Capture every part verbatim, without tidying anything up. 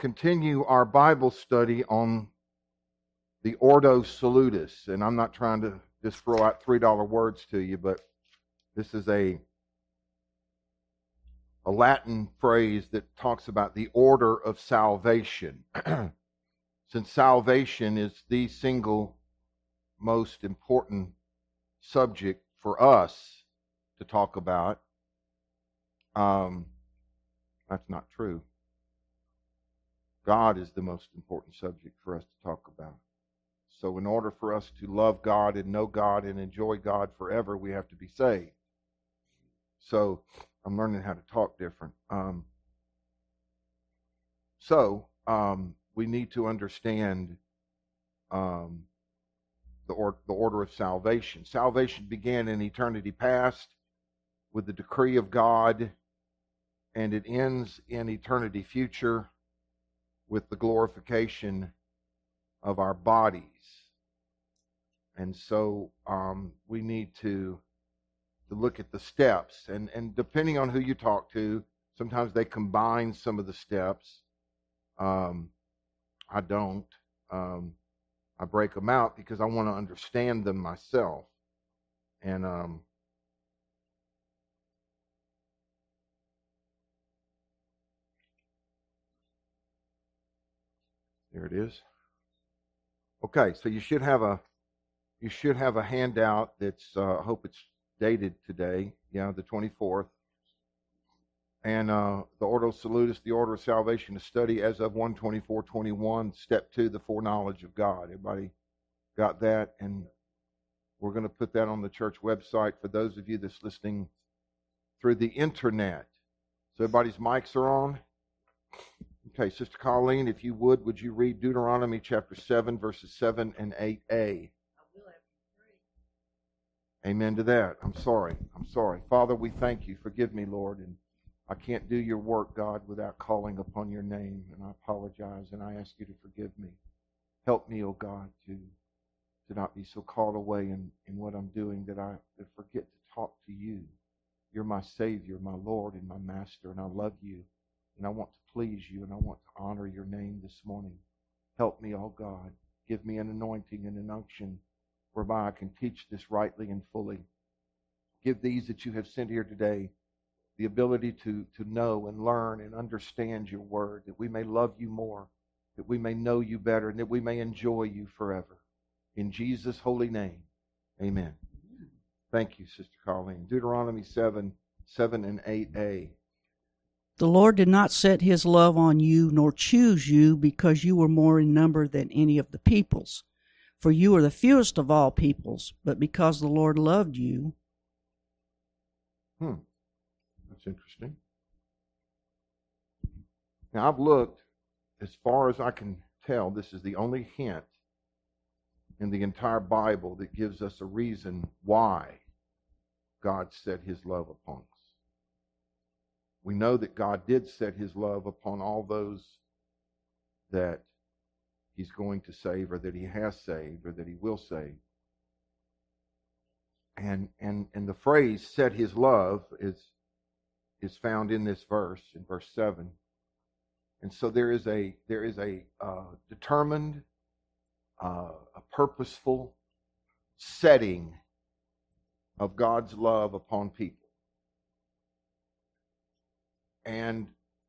continue our Bible study on the Ordo Salutis. And I'm not trying to just throw out three dollar words to you, but this is a, a Latin phrase that talks about the order of salvation. Since salvation is the single most important subject for us to talk about, um, that's not true. God is the most important subject for us to talk about. So in order for us to love God and know God and enjoy God forever, we have to be saved. So I'm learning how to talk different. Um, so um, we need to understand um, the, or, the order of salvation. Salvation began in eternity past with the decree of God, and it ends in eternity future with the glorification of our bodies. And so um, we need to, to look at the steps. And, and depending on who you talk to, sometimes they combine some of the steps. Um, I don't. Um, I break them out because I want to understand them myself. And um, there it is. Okay, so you should have a you should have a handout that's uh, I hope it's dated today, yeah, the twenty-fourth. And uh, the Ordo Salutis, the order of salvation, to study as of one twenty-four twenty-one, step two, the foreknowledge of God. Everybody got that? And we're going to put that on the church website for those of you that's listening through the internet. So everybody's mics are on? Okay, Sister Colleen, if you would, would you read Deuteronomy chapter seven, verses seven and eight a? I will have Amen to that. I'm sorry. I'm sorry. Father, we thank you. Forgive me, Lord. And I can't do your work, God, without calling upon your name. And I apologize, and I ask you to forgive me. Help me, oh God, to, to not be so caught away in, in what I'm doing that I that forget to talk to you. You're my Savior, my Lord, and my Master, and I love you. And I want to please you, and I want to honor your name this morning. Help me, oh God. Give me an anointing and an unction whereby I can teach this rightly and fully. Give these that you have sent here today the ability to, to know and learn and understand your word, that we may love you more, that we may know you better, and that we may enjoy you forever. In Jesus' holy name, amen. Thank you, Sister Colleen. Deuteronomy seven, seven and eight a. The Lord did not set his love on you, nor choose you, because you were more in number than any of the peoples. For you are the fewest of all peoples, but because the Lord loved you. Hmm. That's interesting. Now, I've looked, as far as I can tell, this is the only hint in the entire Bible that gives us a reason why God set his love upon us. We know that God did set his love upon all those that he's going to save, or that he has saved, or that he will save. And and and the phrase "set his love" is is found in this verse, in verse seven. And so there is a there is a uh, determined, uh, a purposeful setting of God's love upon people. And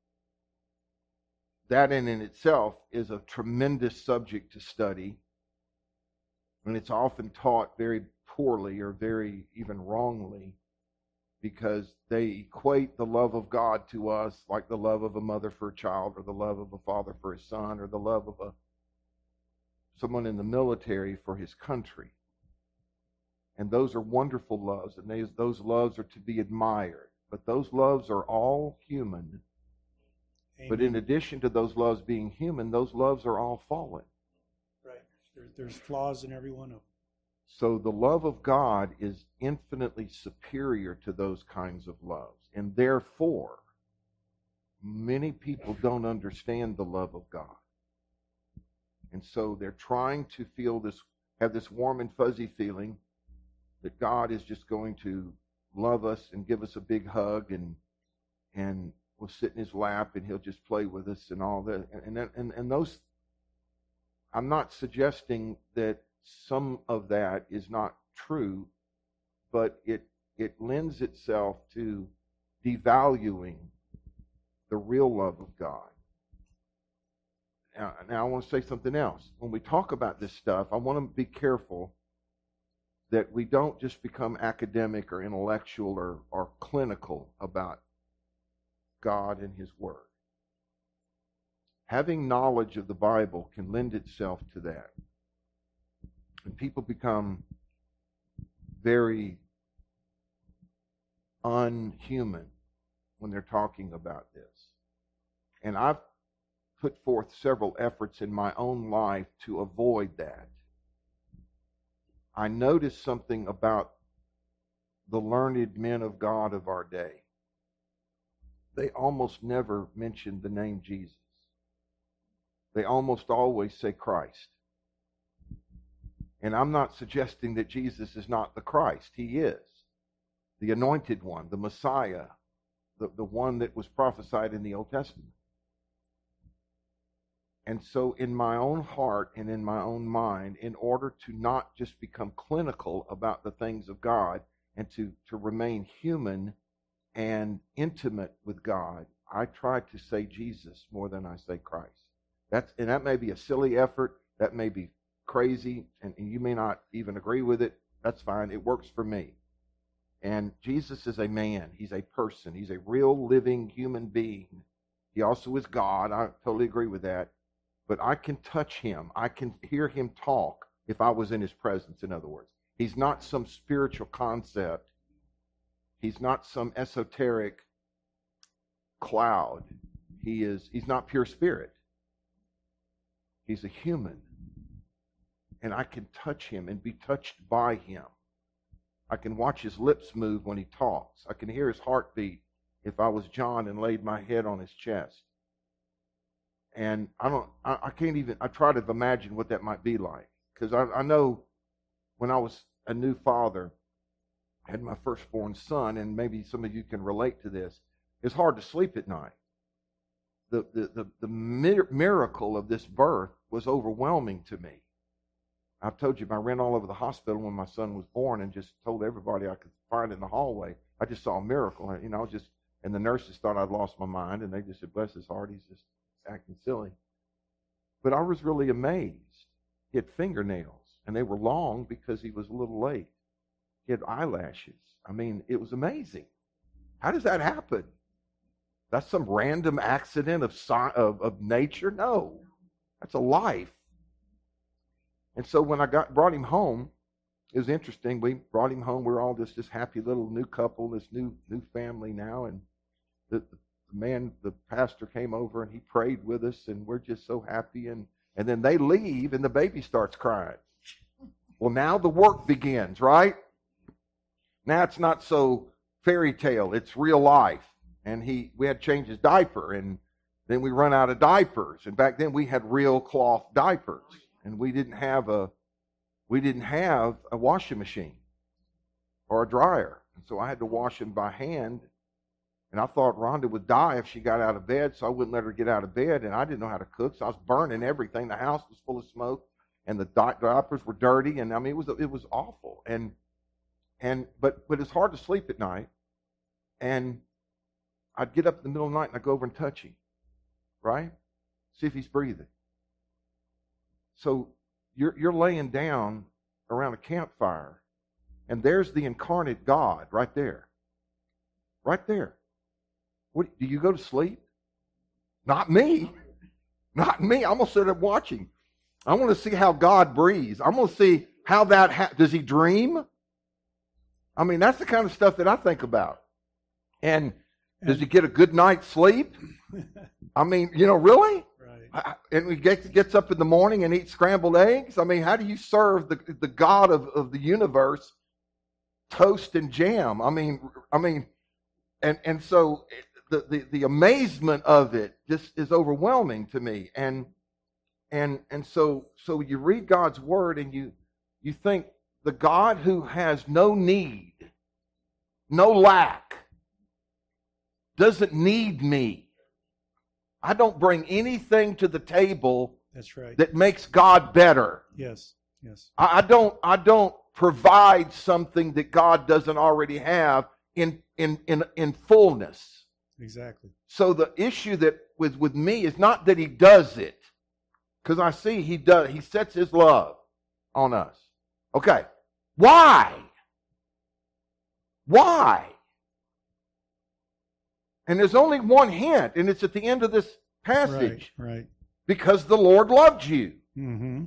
that in and itself is a tremendous subject to study. And it's often taught very poorly, or very even wrongly, because they equate the love of God to us like the love of a mother for a child, or the love of a father for his son, or the love of a someone in the military for his country. And those are wonderful loves, and they, those loves are to be admired. But those loves are all human. Amen. But in addition to those loves being human, those loves are all fallen. Right. There, there's flaws in every one of them. So the love of God is infinitely superior to those kinds of loves. And therefore, many people don't understand the love of God. And so they're trying to feel this, have this warm and fuzzy feeling that God is just going to love us and give us a big hug, and and will sit in his lap and he'll just play with us and all that. And, and, and, and those, I'm not suggesting that some of that is not true, but it, it lends itself to devaluing the real love of God. Now, now I want to say something else. When we talk about this stuff, I want to be careful that we don't just become academic or intellectual or, or clinical about God and His Word. Having knowledge of the Bible can lend itself to that. And people become very unhuman when they're talking about this. And I've put forth several efforts in my own life to avoid that. I noticed something about the learned men of God of our day. They almost never mention the name Jesus. They almost always say Christ. And I'm not suggesting that Jesus is not the Christ. He is. The anointed one, the Messiah, the, the one that was prophesied in the Old Testament. And so in my own heart and in my own mind, in order to not just become clinical about the things of God and to, to remain human and intimate with God, I try to say Jesus more than I say Christ. That's, and that may be a silly effort. That may be crazy, and, and you may not even agree with it. That's fine. It works for me. And Jesus is a man. He's a person. He's a real living human being. He also is God. I totally agree with that. But I can touch him. I can hear him talk if I was in his presence, in other words. He's not some spiritual concept. He's not some esoteric cloud. He is, he's not pure spirit. He's a human. And I can touch him and be touched by him. I can watch his lips move when he talks. I can hear his heartbeat if I was John and laid my head on his chest. And I don't, I, I can't even, I try to imagine what that might be like. Because I, I know when I was a new father, I had my firstborn son, and maybe some of you can relate to this. It's hard to sleep at night. The, the, the, the miracle of this birth was overwhelming to me. I've told you, I ran all over the hospital when my son was born and just told everybody I could find in the hallway. I just saw a miracle. You know, I was just, and the nurses thought I'd lost my mind, and they just said, bless his heart, he's just acting silly. But I was really amazed. He had fingernails, and they were long because he was a little late. He had eyelashes. I mean, it was amazing. How does that happen? That's some random accident of, of, of nature? No. That's a life. And so when I got brought him home, it was interesting. We brought him home. We're all just this happy little new couple, this new new family now. And the, the man, the pastor came over and he prayed with us, and we're just so happy. And, and then they leave and the baby starts crying. Well, now the work begins, right? Now it's not so fairy tale. It's real life. And he, we had to change his diaper, and then we run out of diapers. And back then we had real cloth diapers. And we didn't have a we didn't have a washing machine or a dryer. And so I had to wash them by hand. And I thought Rhonda would die if she got out of bed, so I wouldn't let her get out of bed. And I didn't know how to cook, so I was burning everything. The house was full of smoke, and the di- diapers were dirty. And I mean, it was it was awful. And and but but it's hard to sleep at night. And I'd get up in the middle of the night and I'd go over and touch him, right? See if he's breathing. So you're you're laying down around a campfire, and there's the incarnate God right there. Right there. What, do you go to sleep? Not me. Not me. I'm going to sit up watching. I want to see how God breathes. I'm going to see how that ha- does he dream? I mean, that's the kind of stuff that I think about. And does he get a good night's sleep? I mean, you know, really? Right. And he gets, gets up in the morning and eats scrambled eggs? I mean, how do you serve the, the God of, of the universe toast and jam? I mean, I mean, and, and so the, the, the amazement of it just is overwhelming to me. And and and so so you read God's word and you you think the God who has no need, no lack, doesn't need me. I don't bring anything to the table That's right. that makes God better. Yes. Yes. I I don't I don't provide something that God doesn't already have in in in, in fullness. Exactly. So the issue that with, with me is not that he does it, because I see he does. He sets his love on us. Okay. Why? Why? And there's only one hint, and it's at the end of this passage. Right. Right. Because the Lord loved you. Mm-hmm.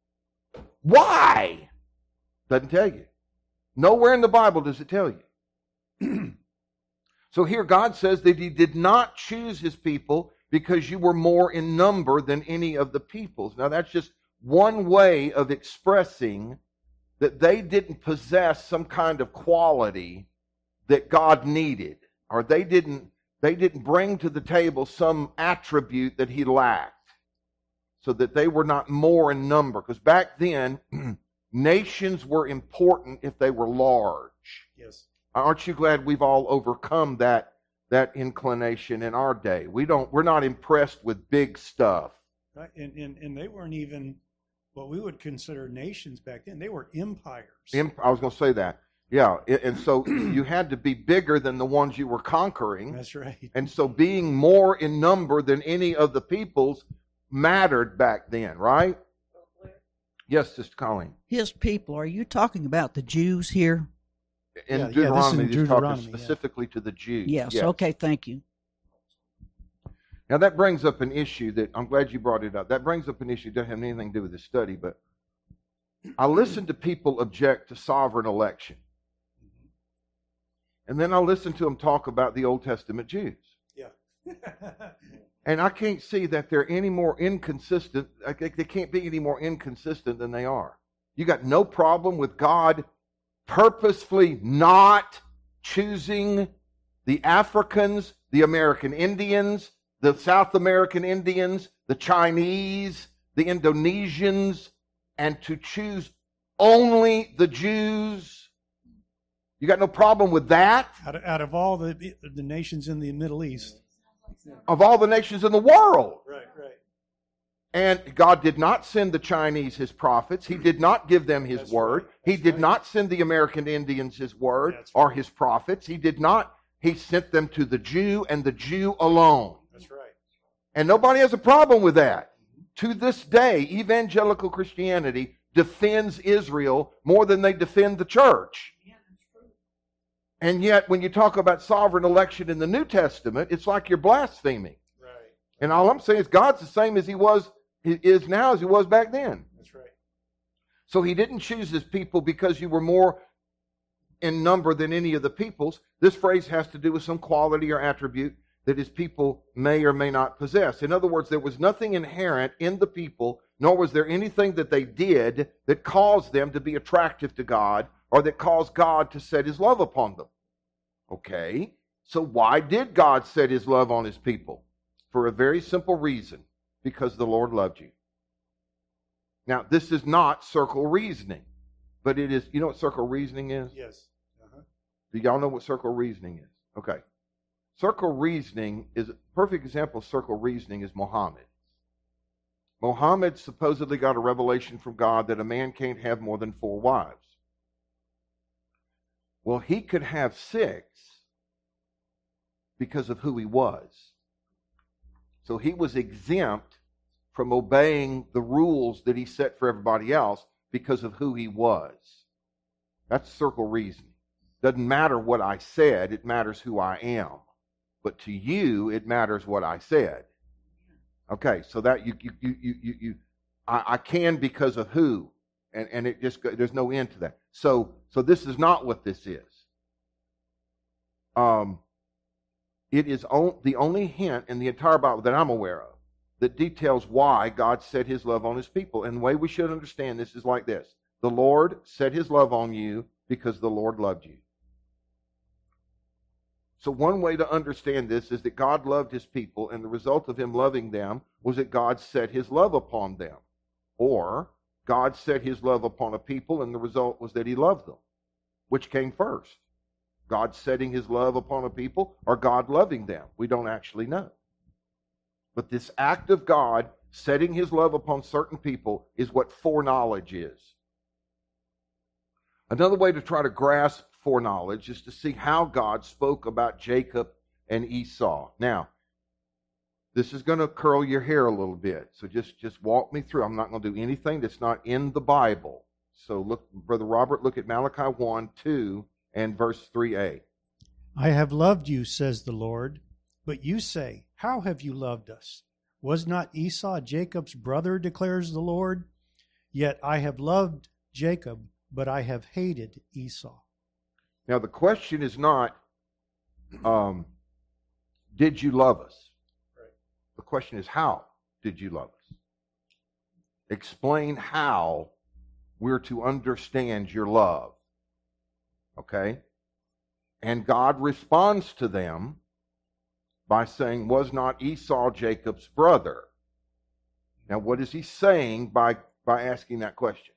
Why? Doesn't tell you. Nowhere in the Bible does it tell you. So here God says that he did not choose his people because you were more in number than any of the peoples. Now that's just one way of expressing that they didn't possess some kind of quality that God needed, or they didn't they didn't bring to the table some attribute that he lacked, so that they were not more in number. Because back then, nations were important if they were large. Yes. Aren't you glad we've all overcome that that inclination in our day? We don't we're not impressed with big stuff. Right. And, and and they weren't even what we would consider nations back then. They were empires. Imp- I was going to say that. Yeah, and so you had to be bigger than the ones you were conquering. That's right. And so being more in number than any of the peoples mattered back then, right? Yes, Sister Colleen. His people, are you talking about the Jews here? In Yeah, yeah, this is Deuteronomy, in he's Deuteronomy, talking yeah. specifically to the Jews. Yes, okay, thank you. Now that brings up an issue that I'm glad you brought it up. That brings up an issue that doesn't have anything to do with this study, but I listen to people object to sovereign election. And then I listen to them talk about the Old Testament Jews. Yeah. And I can't see that they're any more inconsistent. I think they can't be any more inconsistent than they are. You got no problem with God purposefully not choosing the Africans, the American Indians, the South American Indians, the Chinese, the Indonesians, and to choose only the Jews. You got no problem with that? Out of, out of all the the nations in the Middle East. Of all the nations in the world. Right, right. And God did not send the Chinese his prophets. He did not give them his That's word. right. He That's did right. not send the American Indians his word That's or right. his prophets. He did not. He sent them to the Jew and the Jew alone. That's right. And nobody has a problem with that. To this day, evangelical Christianity defends Israel more than they defend the church. And yet, when you talk about sovereign election in the New Testament, it's like you're blaspheming. Right. And all I'm saying is God's the same as he was, he is now as he was back then. That's right. So he didn't choose his people because you were more in number than any of the peoples. This phrase has to do with some quality or attribute that his people may or may not possess. In other words, there was nothing inherent in the people, nor was there anything that they did that caused them to be attractive to God or that caused God to set his love upon them. Okay, so why did God set his love on his people? For a very simple reason, because the Lord loved you. Now, this is not circle reasoning, but it is, you know what circle reasoning is? Yes. Uh-huh. Do y'all know what circle reasoning is? Okay. Circle reasoning is, a perfect example of circle reasoning is Muhammad. Muhammad supposedly got a revelation from God that a man can't have more than four wives. Well, he could have six because of who he was. So he was exempt from obeying the rules that he set for everybody else because of who he was. That's circle reasoning. Doesn't matter what I said, it matters who I am. But to you, it matters what I said. Okay, so that you you you you you, you I, I can because of who, and and it just there's no end to that. So so this is not what this is. Um, it is on, the only hint in the entire Bible that I'm aware of that details why God set his love on his people. And the way we should understand this is like this: the Lord set his love on you because the Lord loved you. So one way to understand this is that God loved his people, and the result of him loving them was that God set his love upon them. Or God set his love upon a people, and the result was that he loved them. Which came first? God setting his love upon a people or God loving them? We don't actually know. But this act of God setting his love upon certain people is what foreknowledge is. Another way to try to grasp foreknowledge is to see how God spoke about Jacob and Esau. Now, this is going to curl your hair a little bit, so just, just walk me through. I'm not going to do anything that's not in the Bible. So look, Brother Robert, look at Malachi one, two, and verse three a. I have loved you, says the Lord, but you say, how have you loved us? Was not Esau Jacob's brother, declares the Lord? Yet I have loved Jacob, but I have hated Esau. Now the question is not, um, did you love us? Right. The question is, how did you love us? Explain how we're to understand your love. Okay? And God responds to them by saying, was not Esau Jacob's brother? Now, what is he saying by, by asking that question?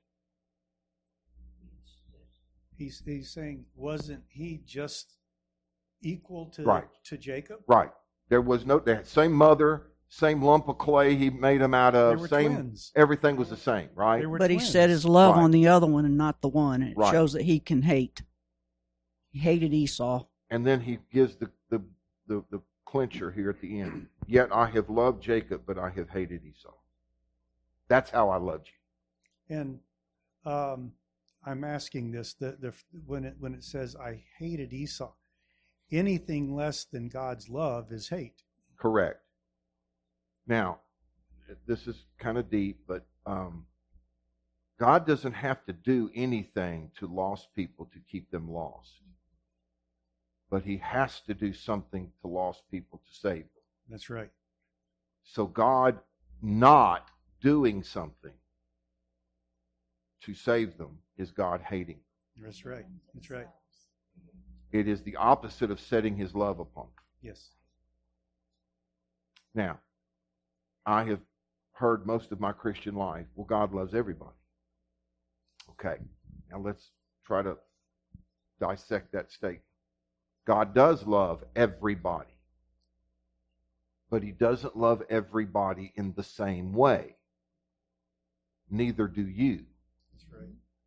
He's, he's saying, wasn't he just equal to, Right. to Jacob? Right. There was no, they had same mother, same lump of clay he made them out of. They were same, twins. Everything was the same, right? They were But he twins. set his love Right. on the other one and not the one. And it Right. shows that he can hate. He hated Esau. And then he gives the, the, the, the clincher here at the end. Yet I have loved Jacob, but I have hated Esau. That's how I loved you. And um, I'm asking this: the, the when it when it says I hated Esau, anything less than God's love is hate. Correct. Now, this is kind of deep, but um, God doesn't have to do anything to lost people to keep them lost. But he has to do something to lost people to save them. That's right. So God not doing something to save them is God hating them. That's right. That's right. It is the opposite of setting his love upon them. Yes. Now, I have heard most of my Christian life, well, God loves everybody. Okay, now let's try to dissect that statement. God does love everybody, but he doesn't love everybody in the same way. Neither do you. That's right.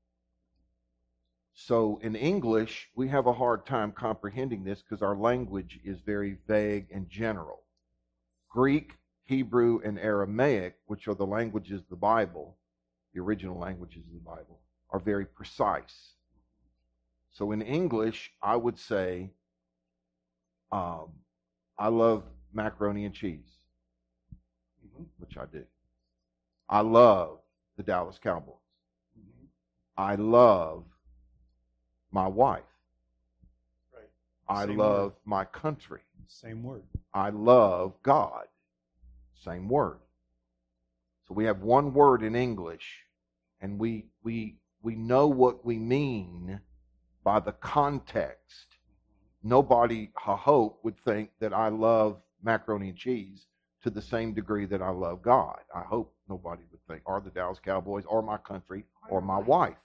So in English, we have a hard time comprehending this because our language is very vague and general. Greek, Hebrew, and Aramaic, which are the languages of the Bible, the original languages of the Bible, are very precise. So in English, I would say, um, I love macaroni and cheese, mm-hmm. which I do. I love the Dallas Cowboys. Mm-hmm. I love my wife. Right. I Same love word. my country. Same word. I love God. Same word. So we have one word in English, and we we we know what we mean by the context. Nobody, I hope, would think that I love macaroni and cheese to the same degree that I love God. I hope nobody would think, or the Dallas Cowboys, or my country, or my wife.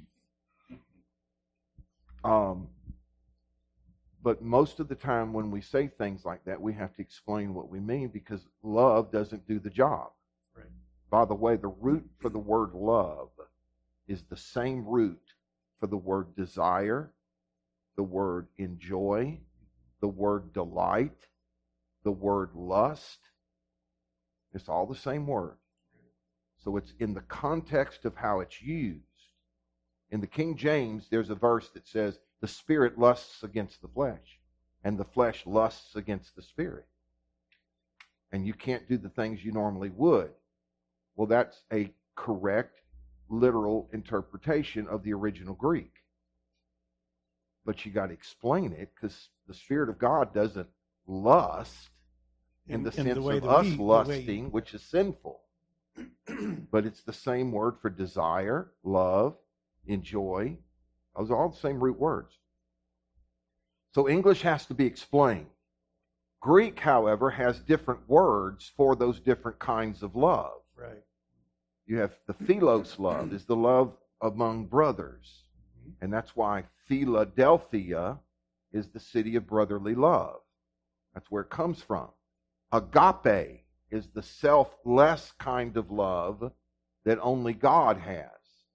Um, but most of the time when we say things like that, we have to explain what we mean because love doesn't do the job. Right. By the way, the root for the word love is the same root for the word desire, the word enjoy, the word delight, the word lust. It's all the same word. So it's in the context of how it's used. In the King James, there's a verse that says, the spirit lusts against the flesh, and the flesh lusts against the spirit. And you can't do the things you normally would. Well, that's a correct, literal interpretation of the original Greek. But you got to explain it because the Spirit of God doesn't lust in, in the sense the of us we, lusting, way... which is sinful. But it's the same word for desire, love, enjoy. Those are all the same root words. So English has to be explained. Greek, however, has different words for those different kinds of love. Right. You have the philos love, is the love among brothers. And that's why Philadelphia is the city of brotherly love. That's where it comes from. Agape is the selfless kind of love that only God has,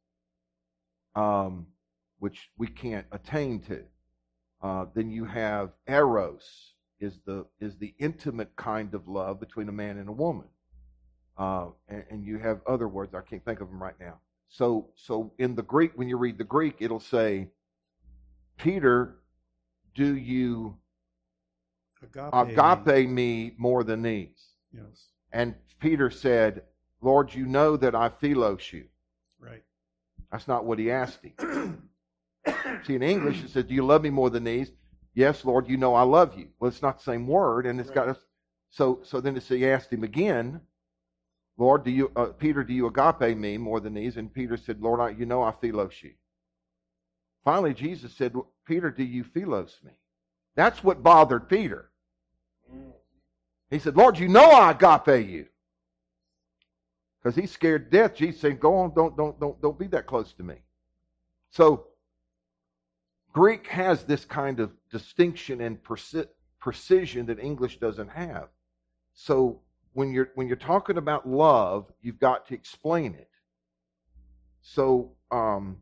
um, which we can't attain to. Uh, then you have eros, is the is the intimate kind of love between a man and a woman. Uh, and, and you have other words, I can't think of them right now. So, so in the Greek, when you read the Greek, it'll say, Peter, do you agape, agape me more than these? Yes. And Peter said, Lord, you know that I philos you. Right. That's not what he asked him. See, in English, it says, do you love me more than these? Yes, Lord, you know I love you. Well, it's not the same word, and it's right. got a, so so then it says, he asked him again, Lord, do you, uh, Peter, do you agape me more than these? And Peter said, Lord, I, you know I philos you. Finally, Jesus said, Peter, do you philos me? That's what bothered Peter. He said, Lord, you know I agape you. Because he's scared to death. Jesus saying, go on, don't, don't, don't, don't be that close to me. So, Greek has this kind of distinction and perci- precision that English doesn't have. So, when you're when you're talking about love, you've got to explain it. So, um,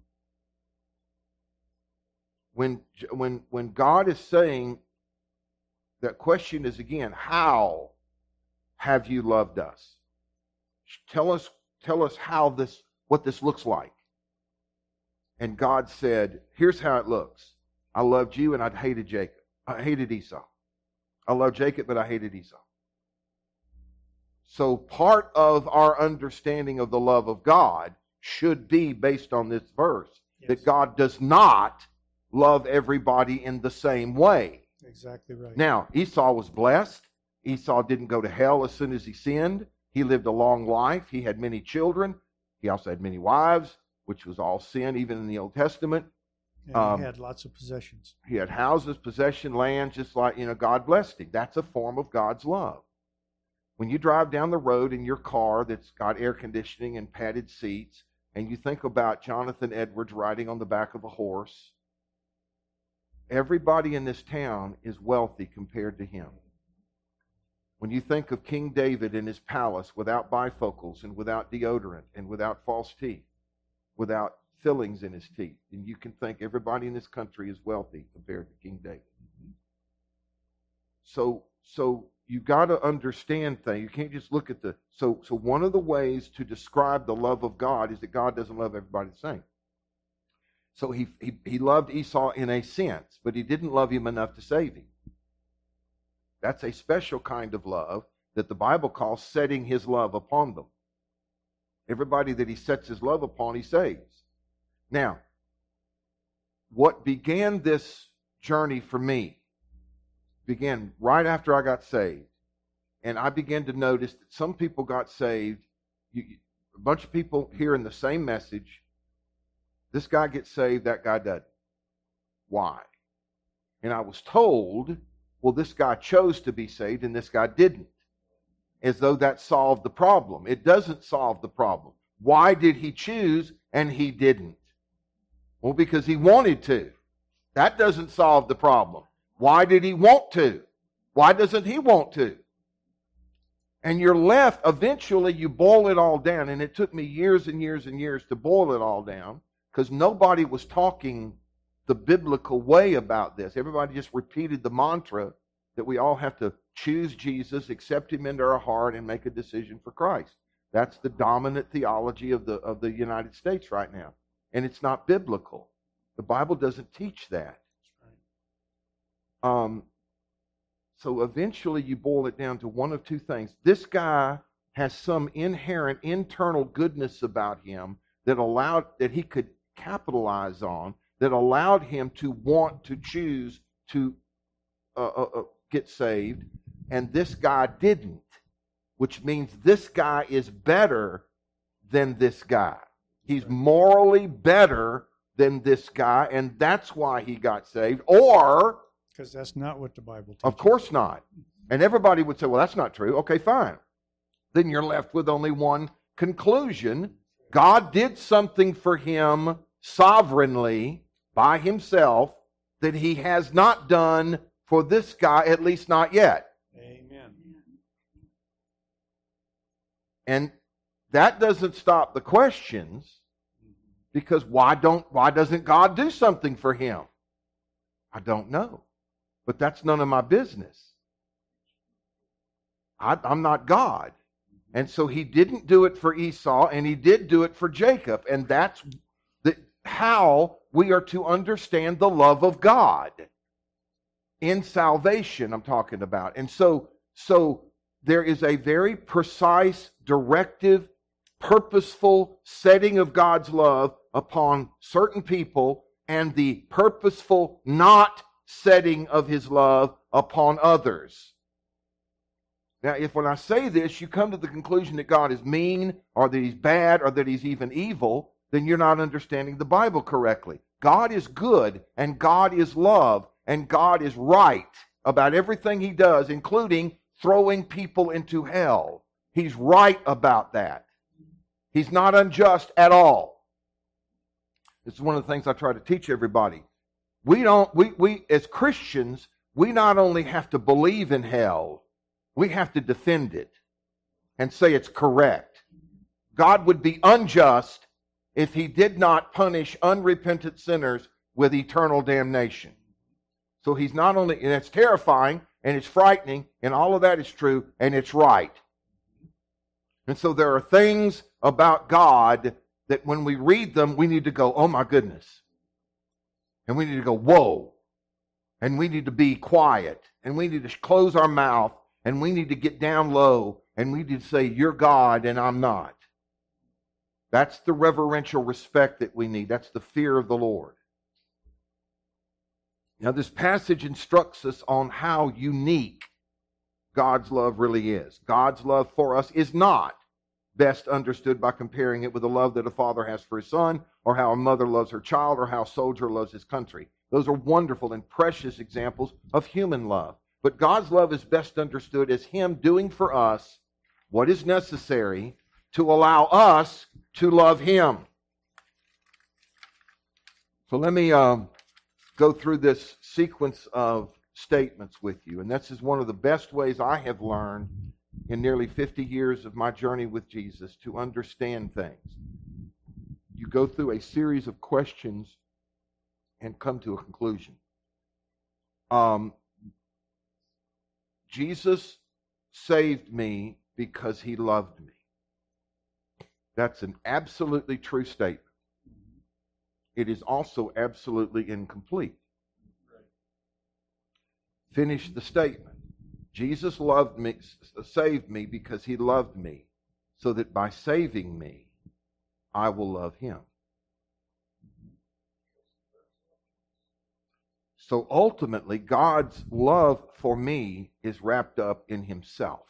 when when when God is saying, that question is again, how have you loved us? Tell us, tell us how this, what this looks like. And God said, here's how it looks. I loved you and I hated Jacob. I hated Esau. I loved Jacob, but I hated Esau. So part of our understanding of the love of God should be based on this verse. Yes. That God does not love everybody in the same way. Exactly right. Now, Esau was blessed. Esau didn't go to hell as soon as he sinned. He lived a long life. He had many children. He also had many wives, which was all sin, even in the Old Testament. And um, he had lots of possessions. He had houses, possession, land, just like, you know, God blessed him. That's a form of God's love. When you drive down the road in your car that's got air conditioning and padded seats, and you think about Jonathan Edwards riding on the back of a horse, everybody in this town is wealthy compared to him. When you think of King David in his palace without bifocals and without deodorant and without false teeth, without fillings in his teeth, and you can think everybody in this country is wealthy compared to King David. So, so you've got to understand things. You can't just look at the... So, so one of the ways to describe the love of God is that God doesn't love everybody the same. So he, he, he loved Esau in a sense, but he didn't love him enough to save him. That's a special kind of love that the Bible calls setting his love upon them. Everybody that he sets his love upon, he saves. Now, what began this journey for me began right after I got saved. And I began to notice that some people got saved. You, a bunch of people hearing the same message. This guy gets saved, that guy doesn't. Why? And I was told, well, this guy chose to be saved and this guy didn't. As though that solved the problem. It doesn't solve the problem. Why did he choose and he didn't? Well, because he wanted to. That doesn't solve the problem. Why did he want to? Why doesn't he want to? And you're left, eventually you boil it all down. And it took me years and years and years to boil it all down. Because nobody was talking the biblical way about this. Everybody just repeated the mantra that we all have to choose Jesus, accept him into our heart, and make a decision for Christ. That's the dominant theology of the of the United States right now. And it's not biblical. The Bible doesn't teach that. Um, so eventually you boil it down to one of two things. This guy has some inherent internal goodness about him that allowed that he could capitalize on, that allowed him to want to choose to uh, uh, get saved, and this guy didn't, which means this guy is better than this guy. He's morally better than this guy, and that's why he got saved. Or, because that's not what the Bible teaches. Of course not. And everybody would say, well, that's not true. Okay, fine. Then you're left with only one conclusion. God did something for him sovereignly by himself, that he has not done for this guy, at least not yet. Amen. And that doesn't stop the questions, because why don't why doesn't God do something for him? I don't know. But that's none of my business. I, I'm not God. And so he didn't do it for Esau, and he did do it for Jacob. And that's the, how we are to understand the love of God in salvation, I'm talking about. And so, so there is a very precise, directive, purposeful setting of God's love upon certain people, and the purposeful not setting of his love upon others. Now, if when I say this, you come to the conclusion that God is mean, or that he's bad, or that he's even evil, then you're not understanding the Bible correctly. God is good, and God is love, and God is right about everything he does, including throwing people into hell. He's right about that. He's not unjust at all. This is one of the things I try to teach everybody. We don't, we, we as Christians, we not only have to believe in hell, we have to defend it and say it's correct. God would be unjust if he did not punish unrepentant sinners with eternal damnation. So he's not only, and it's terrifying, and it's frightening, and all of that is true, and it's right. And so there are things about God that when we read them, we need to go, oh my goodness. And we need to go, whoa. And we need to be quiet. And we need to close our mouth. And we need to get down low. And we need to say, you're God and I'm not. That's the reverential respect that we need. That's the fear of the Lord. Now, this passage instructs us on how unique God's love really is. God's love for us is not best understood by comparing it with the love that a father has for his son, or how a mother loves her child, or how a soldier loves his country. Those are wonderful and precious examples of human love. But God's love is best understood as him doing for us what is necessary to allow us to love him. So let me um, go through this sequence of statements with you. And this is one of the best ways I have learned in nearly fifty years of my journey with Jesus to understand things. You go through a series of questions and come to a conclusion. Um, Jesus saved me because he loved me. That's an absolutely true statement. It is also absolutely incomplete. Finish the statement. Jesus loved me, saved me because he loved me, so that by saving me, I will love him. So ultimately, God's love for me is wrapped up in himself.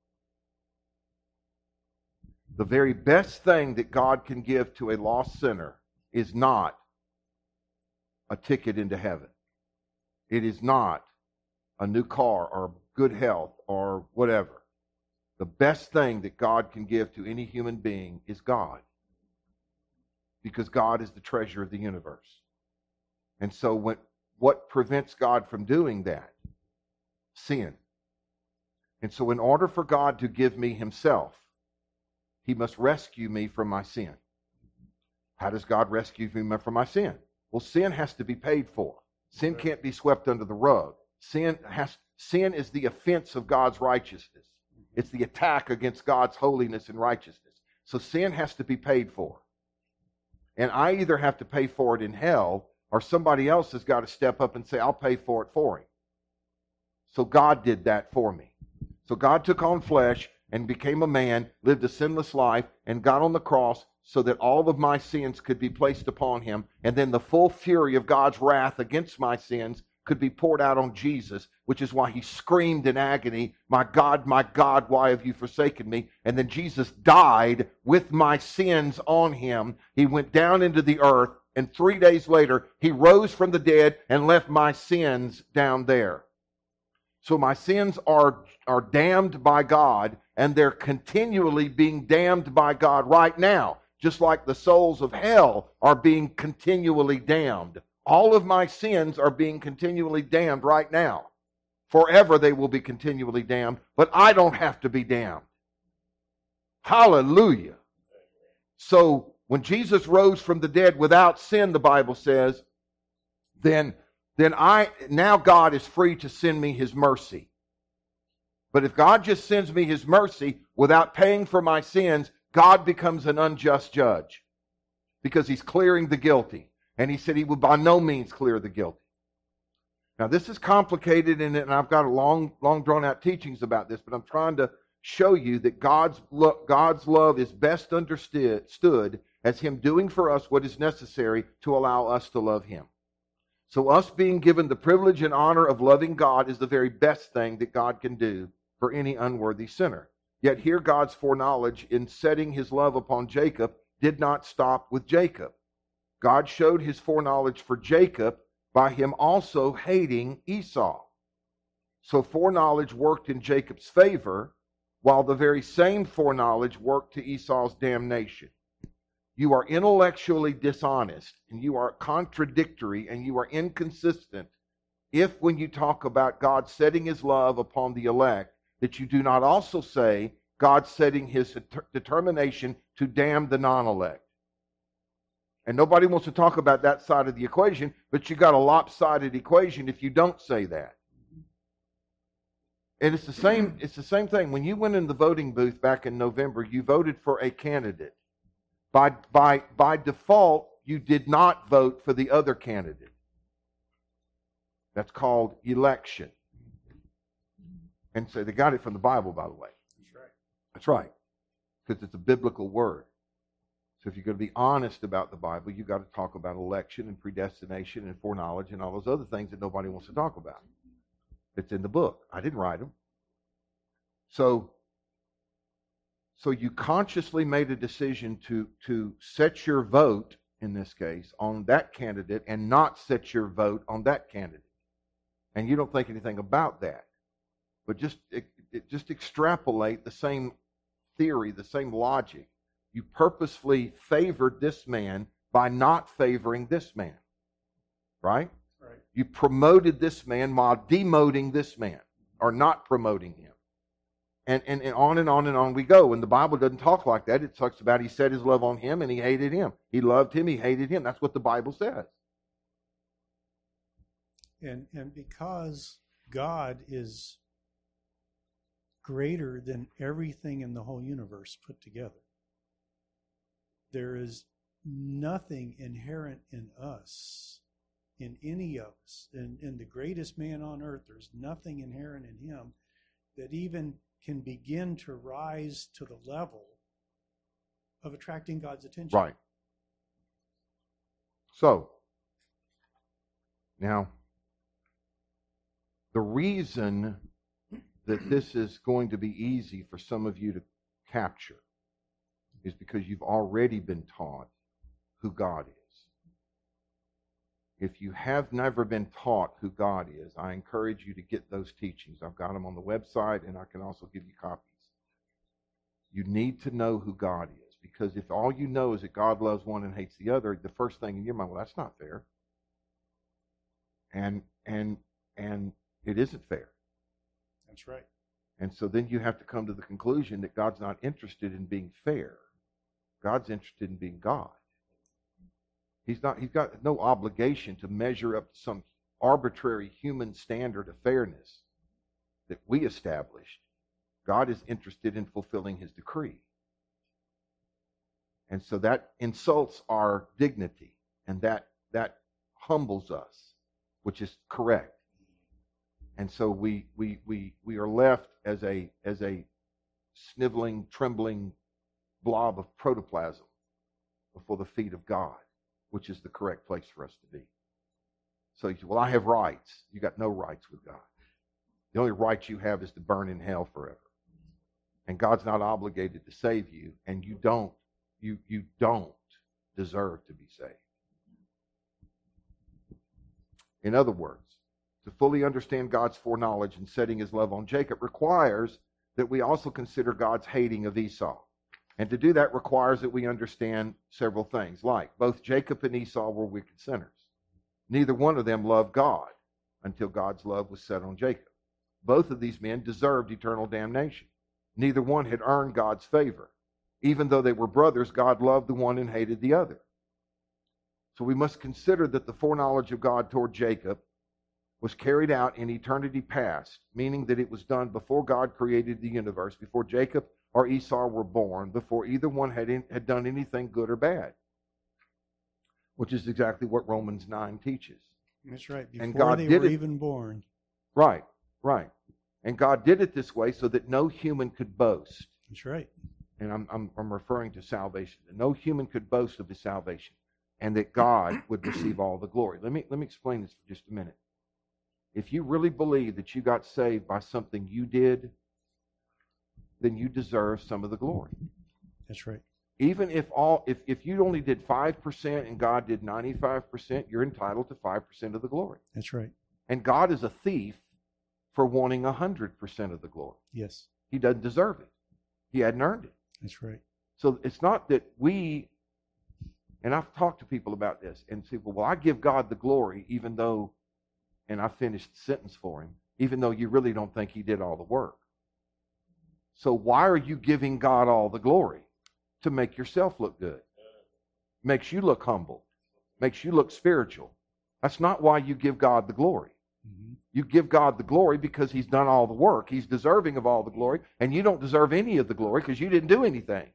The very best thing that God can give to a lost sinner is not a ticket into heaven. It is not a new car or good health or whatever. The best thing that God can give to any human being is God. Because God is the treasure of the universe. And so when, what prevents God from doing that? Sin. And so in order for God to give me himself, he must rescue me from my sin. How does God rescue me from my sin? Well, sin has to be paid for. Sin can't be swept under the rug. Sin has sin is the offense of God's righteousness. It's the attack against God's holiness and righteousness. So sin has to be paid for. And I either have to pay for it in hell, or somebody else has got to step up and say, I'll pay for it for him. So God did that for me. So God took on flesh and became a man, lived a sinless life, and got on the cross so that all of my sins could be placed upon him, and then the full fury of God's wrath against my sins could be poured out on Jesus, which is why he screamed in agony, my God, my God, why have you forsaken me? And then Jesus died with my sins on him. He went down into the earth, and three days later, he rose from the dead and left my sins down there. So my sins are, are damned by God, and they're continually being damned by God right now, just like the souls of hell are being continually damned All of my sins are being continually damned right now. Forever they will be continually damned, but I don't have to be damned. Hallelujah. So when Jesus rose from the dead without sin, the Bible says, then, then I now God is free to send me his mercy. But if God just sends me his mercy without paying for my sins, God becomes an unjust judge because he's clearing the guilty. And he said he would by no means clear the guilty. Now, this is complicated, and I've got a long, long drawn-out teachings about this, but I'm trying to show you that God's, lo- God's love is best understood as him doing for us what is necessary to allow us to love him. So us being given the privilege and honor of loving God is the very best thing that God can do for any unworthy sinner. Yet here God's foreknowledge in setting his love upon Jacob did not stop with Jacob. God showed his foreknowledge for Jacob by him also hating Esau. So foreknowledge worked in Jacob's favor, while the very same foreknowledge worked to Esau's damnation. You are intellectually dishonest, and you are contradictory, and you are inconsistent if when you talk about God setting his love upon the elect, that you do not also say God setting his determination to damn the non-elect. And nobody wants to talk about that side of the equation, but you got a lopsided equation if you don't say that. And it's the same, it's the same thing. When you went in the voting booth back in November, you voted for a candidate. By, by, by default, you did not vote for the other candidate. That's called election. And so they got it from the Bible, by the way. That's right. That's right. Because it's a biblical word. So if you're going to be honest about the Bible, you've got to talk about election and predestination and foreknowledge and all those other things that nobody wants to talk about. It's in the book. I didn't write them. So, so you consciously made a decision to, to set your vote, in this case, on that candidate and not set your vote on that candidate. And you don't think anything about that. But just, it, it, just extrapolate the same theory, the same logic. You purposefully favored this man by not favoring this man. Right? Right. You promoted this man while demoting this man, or not promoting him. And, and, and on and on and on we go. And the Bible doesn't talk like that. It talks about he set his love on him and he hated him. He loved him, he hated him. That's what the Bible says. And and because God is greater than everything in the whole universe put together, there is nothing inherent in us, in any of us, in, in the greatest man on earth, there's nothing inherent in him that even can begin to rise to the level of attracting God's attention. Right. So, now, the reason that this is going to be easy for some of you to capture is because you've already been taught who God is. If you have never been taught who God is, I encourage you to get those teachings. I've got them on the website, and I can also give you copies. You need to know who God is, because if all you know is that God loves one and hates the other, the first thing in your mind, well, that's not fair. And and and it isn't fair. That's right. And so then you have to come to the conclusion that God's not interested in being fair. God's interested in being God. He's not, he's got no obligation to measure up to some arbitrary human standard of fairness that we established. God is interested in fulfilling his decree. And so that insults our dignity, and that that humbles us, which is correct. And so we we we we are left as a as a sniveling, trembling blob of protoplasm before the feet of God, which is the correct place for us to be. So you say, well, I have rights. You got no rights with God. The only right you have is to burn in hell forever. And God's not obligated to save you, and you don't you you don't deserve to be saved. In other words, to fully understand God's foreknowledge and setting his love on Jacob requires that we also consider God's hating of Esau. And to do that requires that we understand several things, like both Jacob and Esau were wicked sinners. Neither one of them loved God until God's love was set on Jacob. Both of these men deserved eternal damnation. Neither one had earned God's favor. Even though they were brothers, God loved the one and hated the other. So we must consider that the foreknowledge of God toward Jacob was carried out in eternity past, meaning that it was done before God created the universe, before Jacob or Esau were born, before either one had, in, had done anything good or bad, which is exactly what Romans nine teaches. That's right. Before And God they did were it- even born. Right, right. And God did it this way so that no human could boast. That's right. And I'm, I'm, I'm referring to salvation. That no human could boast of his salvation, and that God would receive all the glory. Let me, let me explain this for just a minute. If you really believe that you got saved by something you did, then you deserve some of the glory. That's right. Even if all if, if you only did five percent and God did ninety-five percent, you're entitled to five percent of the glory. That's right. And God is a thief for wanting one hundred percent of the glory. Yes. He doesn't deserve it. He hadn't earned it. That's right. So it's not that we, and I've talked to people about this, and say, well, I give God the glory even though, and I finished the sentence for him, even though you really don't think he did all the work. So why are you giving God all the glory? To make yourself look good. Makes you look humble. Makes you look spiritual. That's not why you give God the glory. Mm-hmm. You give God the glory because he's done all the work. He's deserving of all the glory, and you don't deserve any of the glory because you didn't do anything.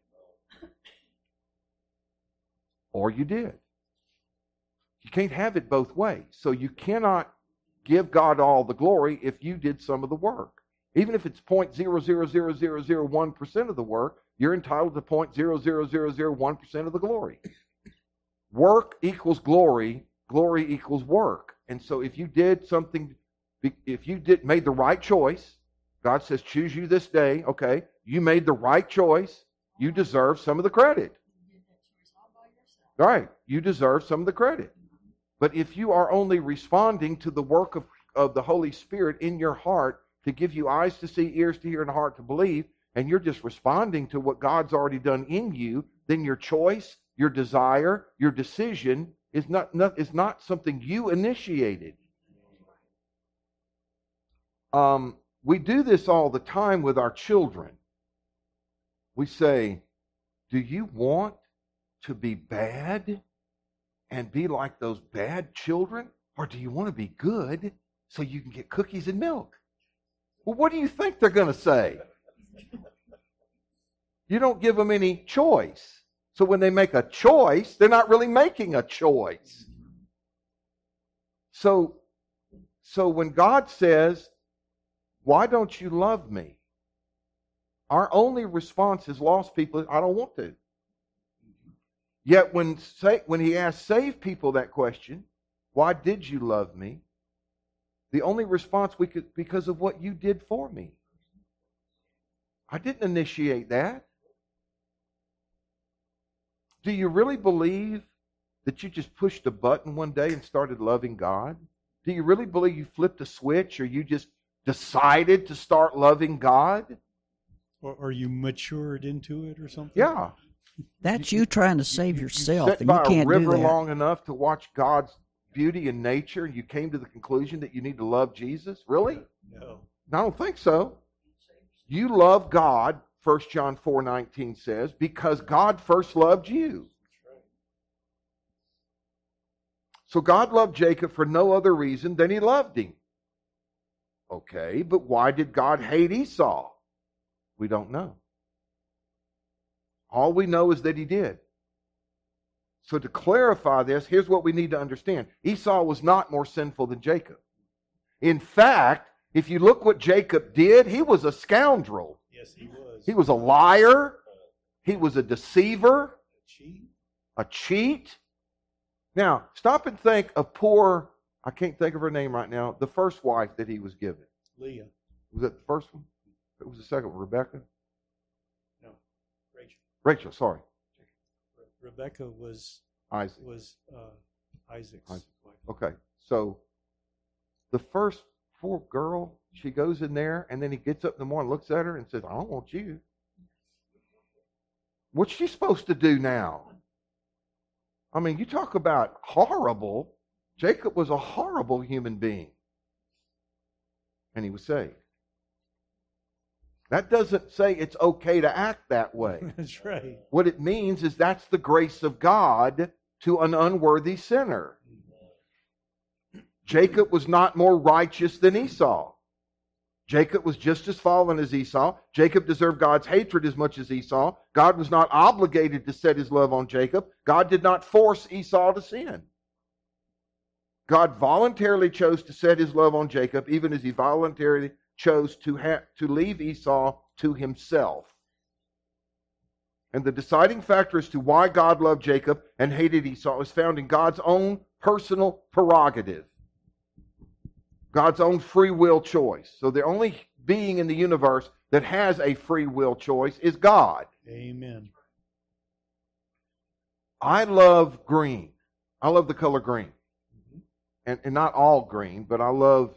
Or you did. You can't have it both ways. So you cannot give God all the glory if you did some of the work. Even if it's zero point zero zero zero zero zero one percent of the work, you're entitled to zero point zero zero zero zero one percent of the glory. Work equals glory. Glory equals work. And so if you did something, if you did made the right choice, God says, choose you this day, okay, you made the right choice, you deserve some of the credit. All right, you deserve some of the credit. But if you are only responding to the work of, of the Holy Spirit in your heart to give you eyes to see, ears to hear, and a heart to believe, and you're just responding to what God's already done in you, then your choice, your desire, your decision is not, not, is not something you initiated. Um, we do this all the time with our children. We say, do you want to be bad and be like those bad children? Or do you want to be good so you can get cookies and milk? Well, what do you think they're going to say? You don't give them any choice. So when they make a choice, they're not really making a choice. So, so when God says, why don't you love me? Our only response as lost people is, I don't want to. Yet when, when he asked saved people that question, why did you love me? The only response we could, because of what you did for me. I didn't initiate that. Do you really believe that you just pushed a button one day and started loving God? Do you really believe you flipped a switch or you just decided to start loving God? Or, or you matured into it or something? Yeah. That's you trying to save yourself, you and you sat by can't a river do that. long enough to watch God's beauty and nature, and you came to the conclusion that you need to love Jesus? Really? No. I don't think so. You love God, First John four nineteen says, because God first loved you. So God loved Jacob for no other reason than he loved him. Okay, but why did God hate Esau? We don't know. All we know is that he did. So to clarify this, here's what we need to understand. Esau was not more sinful than Jacob. In fact, if you look what Jacob did, he was a scoundrel. Yes, he was. He was a liar. He was a deceiver. Cheat. A cheat. Now, stop and think of poor, I can't think of her name right now, the first wife that he was given. Leah. Was that the first one? It was the second one, Rebecca? No, Rachel. Rachel, sorry. Re- Rebecca was Isaac. was uh, Isaac's Isaac. wife. Okay, so the first poor girl, she goes in there, and then he gets up in the morning, looks at her, and says, I don't want you. What's she supposed to do now? I mean, you talk about horrible. Jacob was a horrible human being. And he was saved. That doesn't say it's okay to act that way. That's right. What it means is that's the grace of God to an unworthy sinner. Jacob was not more righteous than Esau. Jacob was just as fallen as Esau. Jacob deserved God's hatred as much as Esau. God was not obligated to set his love on Jacob. God did not force Esau to sin. God voluntarily chose to set his love on Jacob, even as he voluntarily chose to, ha- to leave Esau to himself. And the deciding factor as to why God loved Jacob and hated Esau is found in God's own personal prerogative. God's own free will choice. So the only being in the universe that has a free will choice is God. Amen. I love green. I love the color green. And, and not all green, but I love,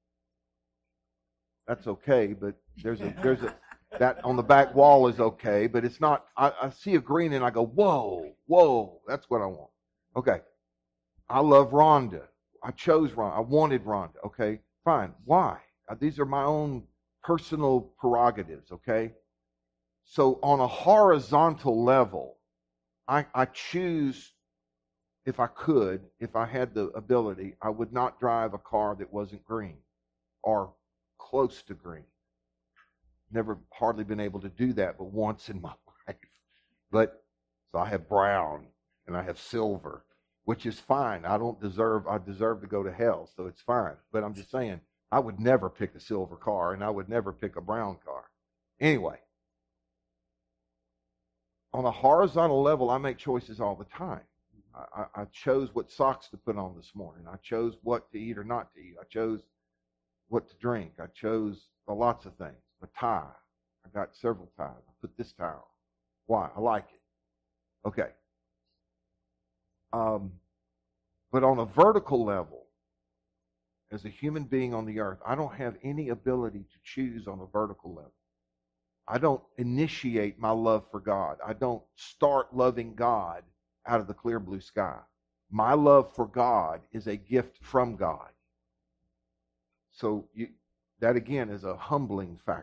that's okay, but there's a, there's a, that on the back wall is okay, but it's not, I, I see a green and I go, whoa, whoa, that's what I want. Okay. I love Rhonda. I chose Rhonda. I wanted Rhonda. Okay, fine. Why? These are my own personal prerogatives. Okay, so on a horizontal level, I, I choose, if I could, if I had the ability, I would not drive a car that wasn't green or close to green. Never hardly been able to do that, but once in my life. But so I have brown and I have silver, which is fine. I don't deserve, I deserve to go to hell, so it's fine. But I'm just saying, I would never pick a silver car, and I would never pick a brown car. Anyway, on a horizontal level, I make choices all the time. I, I, I chose what socks to put on this morning. I chose what to eat or not to eat. I chose what to drink. I chose uh, lots of things. A tie. I got several ties. I put this tie on. Why? I like it. Okay. Um, but on a vertical level, as a human being on the earth, I don't have any ability to choose on a vertical level. I don't initiate my love for God. I don't start loving God out of the clear blue sky. My love for God is a gift from God. So you, that again is a humbling factor.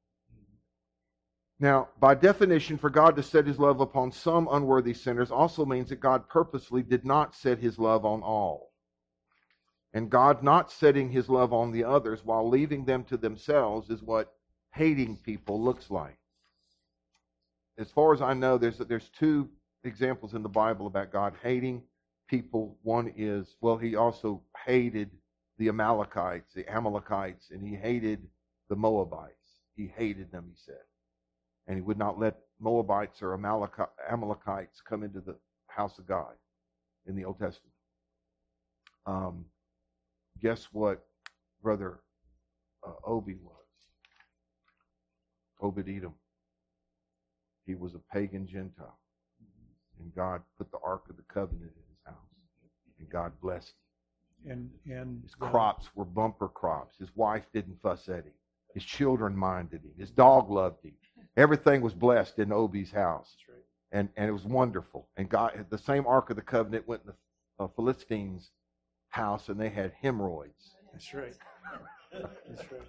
Now, by definition, for God to set his love upon some unworthy sinners also means that God purposely did not set his love on all. And God not setting his love on the others while leaving them to themselves is what hating people looks like. As far as I know, there's, there's two examples in the Bible about God hating people. One is, well, he also hated the Amalekites, the Amalekites, and he hated the Moabites. He hated them, he said. And he would not let Moabites or Amalekites come into the house of God in the Old Testament. Um, guess what Brother uh, Obi was? Obed-Edom. He was a pagan Gentile. And God put the Ark of the Covenant in his house. And God blessed him. And, and his crops were bumper crops. His wife didn't fuss at him. His children minded him. His dog loved him. Everything was blessed in Obi's house. That's right. And, and it was wonderful. And God, the same Ark of the Covenant went in the uh, Philistines' house, and they had hemorrhoids. That's right. That's right.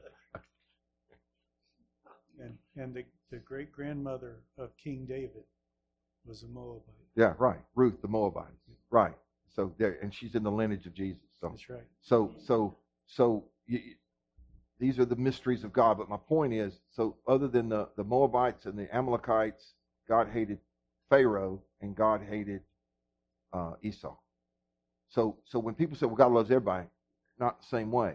And and the, the great grandmother of King David was a Moabite. Yeah, right. Ruth the Moabite. Right. So there, and she's in the lineage of Jesus. So, That's right. So so so you, these are the mysteries of God. But my point is, so other than the, the Moabites and the Amalekites, God hated Pharaoh and God hated uh, Esau. So so when people say, well, God loves everybody, not the same way.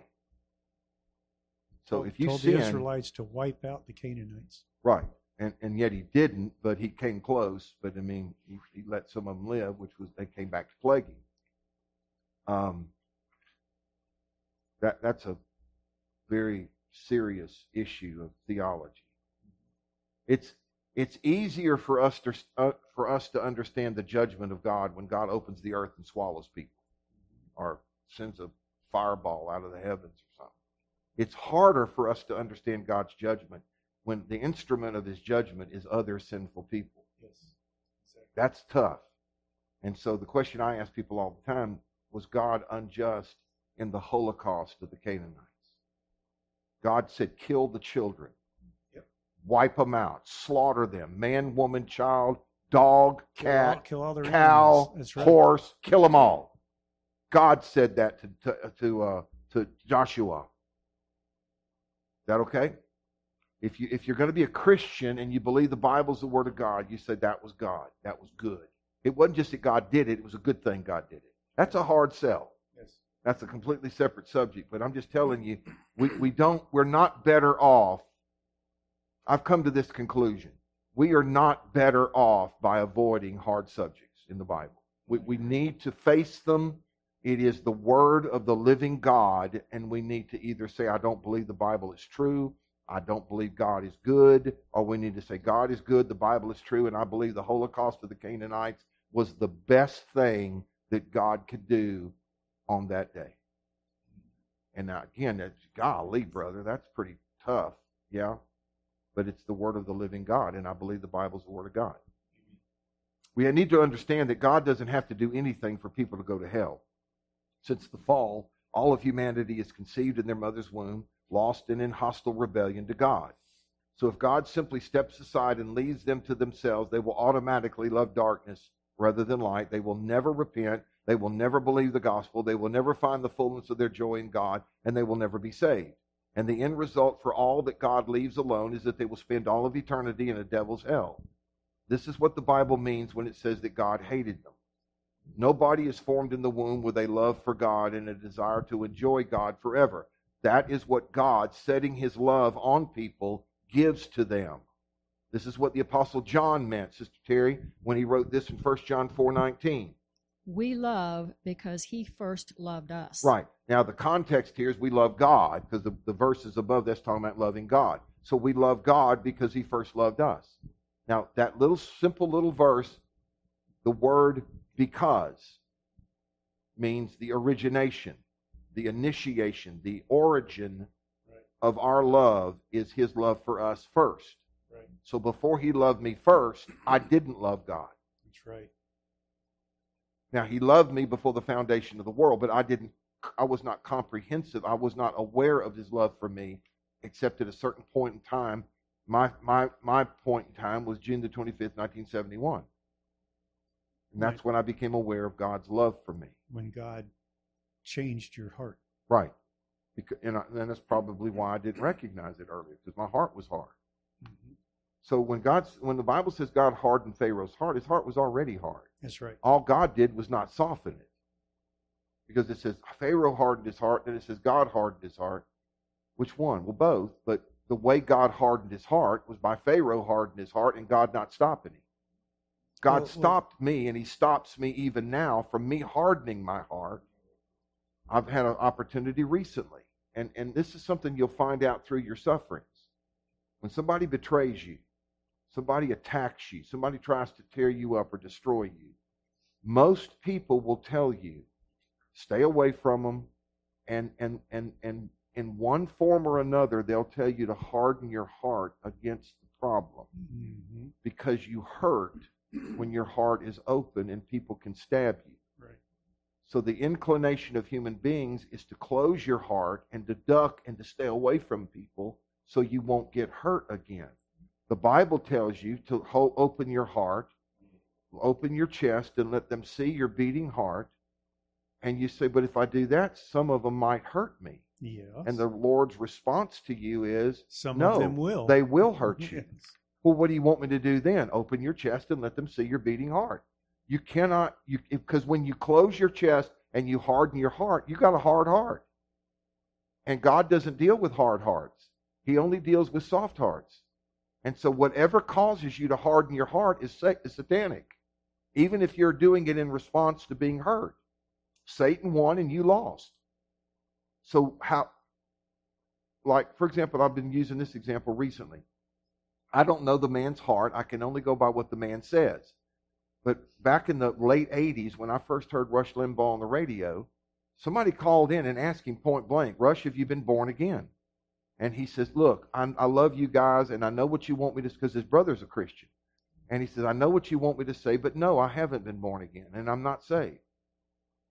So told, if you told sin, the Israelites to wipe out the Canaanites. right, and and yet he didn't, but he came close. But I mean, he, he let some of them live, which was they came back to plague him. Um, that that's a very serious issue of theology. It's it's easier for us to uh, for us to understand the judgment of God when God opens the earth and swallows people, or sends a fireball out of the heavens or something. It's harder for us to understand God's judgment when the instrument of his judgment is other sinful people. Yes, exactly. That's tough. And so the question I ask people all the time, was God unjust in the Holocaust of the Canaanites? God said, kill the children. Yep. Wipe them out. Slaughter them. Man, woman, child, dog, Kill all, cat, kill all their cow, enemies. That's right. horse, kill them all. God said that to, to, to, uh, to Joshua. Is that okay? If, you, if you're going to be a Christian and you believe the Bible's the Word of God, you say that was God. That was good. It wasn't just that God did it. It was a good thing God did it. That's a hard sell. Yes. That's a completely separate subject. But I'm just telling you, we, we don't, we're not better off. I've come to this conclusion. We are not better off by avoiding hard subjects in the Bible. We, we need to face them. It is the Word of the living God, and we need to either say, I don't believe the Bible is true, I don't believe God is good, or we need to say, God is good, the Bible is true, and I believe the Holocaust of the Canaanites was the best thing that God could do on that day. And now, again, that's, golly, brother, that's pretty tough, yeah? But it's the Word of the living God, and I believe the Bible's the Word of God. We need to understand that God doesn't have to do anything for people to go to hell. Since the fall, all of humanity is conceived in their mother's womb, lost and in hostile rebellion to God. So if God simply steps aside and leaves them to themselves, they will automatically love darkness rather than light. They will never repent. They will never believe the gospel. They will never find the fullness of their joy in God, and they will never be saved. And the end result for all that God leaves alone is that they will spend all of eternity in a devil's hell. This is what the Bible means when it says that God hated them. Nobody is formed in the womb with a love for God and a desire to enjoy God forever. That is what God, setting his love on people, gives to them. This is what the Apostle John meant, Sister Terry, when he wrote this in First John four nineteen. We love because he first loved us. Right. Now, the context here is we love God, because the, the verses above that's talking about loving God. So we love God because he first loved us. Now, that little simple little verse, the word because, means the origination, the initiation, the origin Right. of our love is his love for us first. Right. So before he loved me first, I didn't love God. That's right. Now, he loved me before the foundation of the world, but I didn't, I was not comprehensive. I was not aware of his love for me, except at a certain point in time. My my my point in time was June the twenty-fifth, nineteen seventy-one. And that's Right. when I became aware of God's love for me. When God changed your heart. Right. Because, and, I, and that's probably why I didn't recognize it earlier, because my heart was hard. Mm-hmm. So when God's, when the Bible says God hardened Pharaoh's heart, his heart was already hard. That's right. All God did was not soften it. Because it says Pharaoh hardened his heart, and it says God hardened his heart. Which one? Well, both. But the way God hardened his heart was by Pharaoh hardened his heart and God not stopping him. God Well, stopped me, and he stops me even now from me hardening my heart. I've had an opportunity recently. And, and this is something you'll find out through your sufferings. When somebody betrays you, somebody attacks you, somebody tries to tear you up or destroy you, most people will tell you, stay away from them, and, and, and, and in one form or another, they'll tell you to harden your heart against the problem. Mm-hmm. Because you hurt when your heart is open and people can stab you. Right. So the inclination of human beings is to close your heart and to duck and to stay away from people so you won't get hurt again. The Bible tells you to hold, open your heart, open your chest, and let them see your beating heart. And you say, but if I do that, some of them might hurt me. Yes. And the Lord's response to you is, Some no, of them will. they will hurt you. Yes. Well, what do you want me to do then? Open your chest and let them see your beating heart. You cannot, you because when you close your chest and you harden your heart, you got a hard heart. And God doesn't deal with hard hearts. He only deals with soft hearts. And so whatever causes you to harden your heart is, is satanic. Even if you're doing it in response to being hurt. Satan won and you lost. So how, like, for example, I've been using this example recently. I don't know the man's heart. I can only go by what the man says. But back in the late eighties, when I first heard Rush Limbaugh on the radio, somebody called in and asked him point blank, Rush, have you been born again? And he says, look, I'm, I love you guys, and I know what you want me to, because his brother's a Christian. And he says, I know what you want me to say, but no, I haven't been born again, and I'm not saved.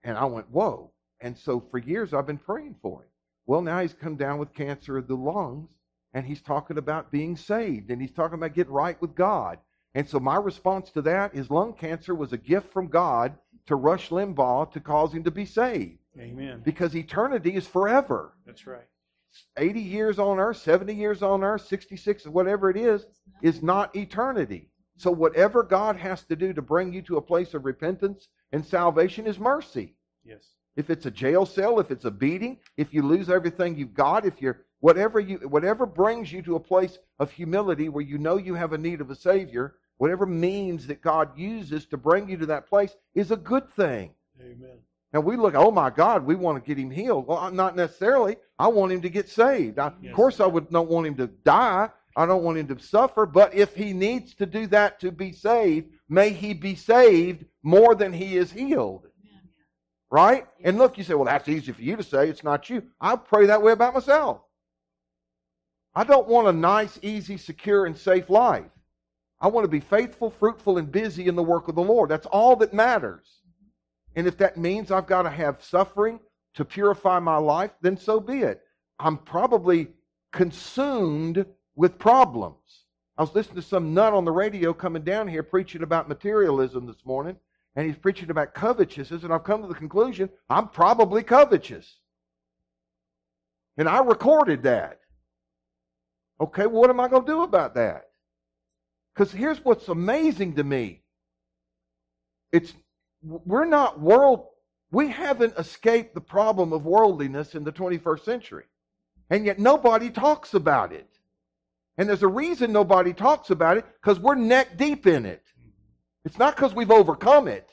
And I went, whoa. And so for years I've been praying for him. Well, now he's come down with cancer of the lungs, and he's talking about being saved, and he's talking about getting right with God. And so my response to that is lung cancer was a gift from God to Rush Limbaugh to cause him to be saved. Amen. Because eternity is forever. That's right. eighty years on earth, seventy years on earth, sixty-six, whatever it is, is not eternity. So whatever God has to do to bring you to a place of repentance and salvation is mercy. Yes. If it's a jail cell, if it's a beating, if you lose everything you've got, if you're whatever you whatever brings you to a place of humility where you know you have a need of a Savior, whatever means that God uses to bring you to that place is a good thing. Amen. Now we look, oh my God, we want to get him healed. Well, not necessarily. I want him to get saved. I, Yes. Of course, I would not want him to die. I don't want him to suffer. But if he needs to do that to be saved, may he be saved more than he is healed. Right? And look, you say, well, that's easy for you to say. It's not you. I pray that way about myself. I don't want a nice, easy, secure, and safe life. I want to be faithful, fruitful, and busy in the work of the Lord. That's all that matters. And if that means I've got to have suffering to purify my life, then so be it. I'm probably consumed with problems. I was listening to some nut on the radio coming down here preaching about materialism this morning, and he's preaching about covetousness, and I've come to the conclusion I'm probably covetous. And I recorded that. Okay, well, what am I going to do about that? Because here's what's amazing to me. It's We're not world, we haven't escaped the problem of worldliness in the twenty-first century. And yet nobody talks about it. And there's a reason nobody talks about it, because we're neck deep in it. It's not because we've overcome it.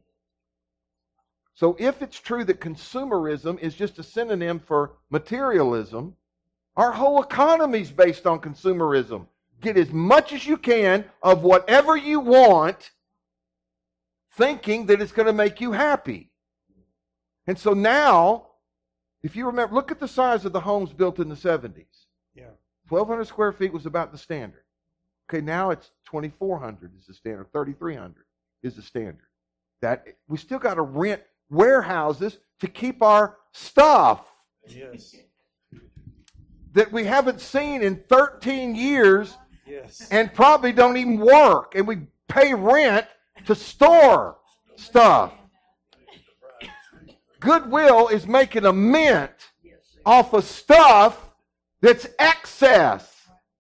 So if it's true that consumerism is just a synonym for materialism, our whole economy is based on consumerism. Get as much as you can of whatever you want, thinking that it's going to make you happy. And so now, if you remember, look at the size of the homes built in the seventies. Yeah. twelve hundred square feet was about the standard. Okay, now it's twenty-four hundred is the standard, thirty-three hundred is the standard. That we still got to rent warehouses to keep our stuff Yes. that we haven't seen in thirteen years Yes. and probably don't even work. And we pay rent to store stuff. Goodwill is making a mint off of stuff that's excess.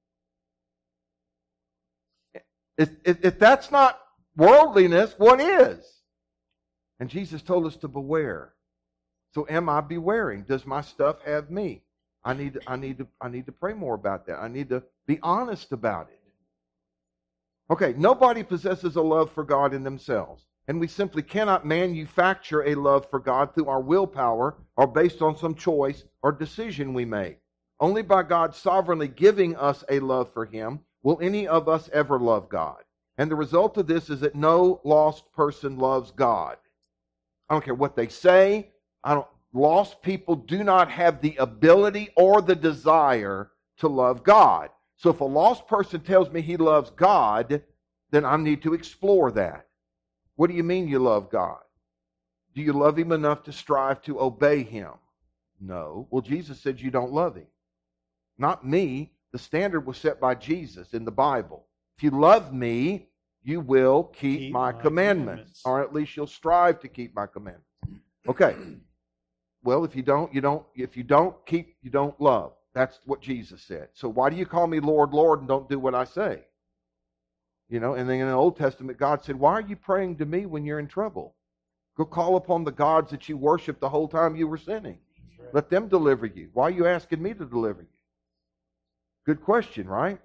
If, if, if that's not worldliness, what is? And Jesus told us to beware. So am I bewaring? Does my stuff have me? I need to, I need to, I need to pray more about that. I need to be honest about it. Okay, nobody possesses a love for God in themselves. And we simply cannot manufacture a love for God through our willpower or based on some choice or decision we make. Only by God sovereignly giving us a love for Him will any of us ever love God. And the result of this is that no lost person loves God. I don't care what they say. I don't, lost people do not have the ability or the desire to love God. So if a lost person tells me he loves God, then I need to explore that. What do you mean you love God? Do you love Him enough to strive to obey Him? No. Well, Jesus said you don't love Him. Not me. The standard was set by Jesus in the Bible. If you love me, you will keep, Keep my, my commandments. commandments. Or at least you'll strive to keep my commandments. Okay. Well, if you don't, you don't, if you don't keep, you don't love. That's what Jesus said. So why do you call me Lord, Lord, and don't do what I say? You know, and then in the Old Testament, God said, why are you praying to me when you're in trouble? Go call upon the gods that you worshiped the whole time you were sinning. Right. Let them deliver you. Why are you asking me to deliver you? Good question, right?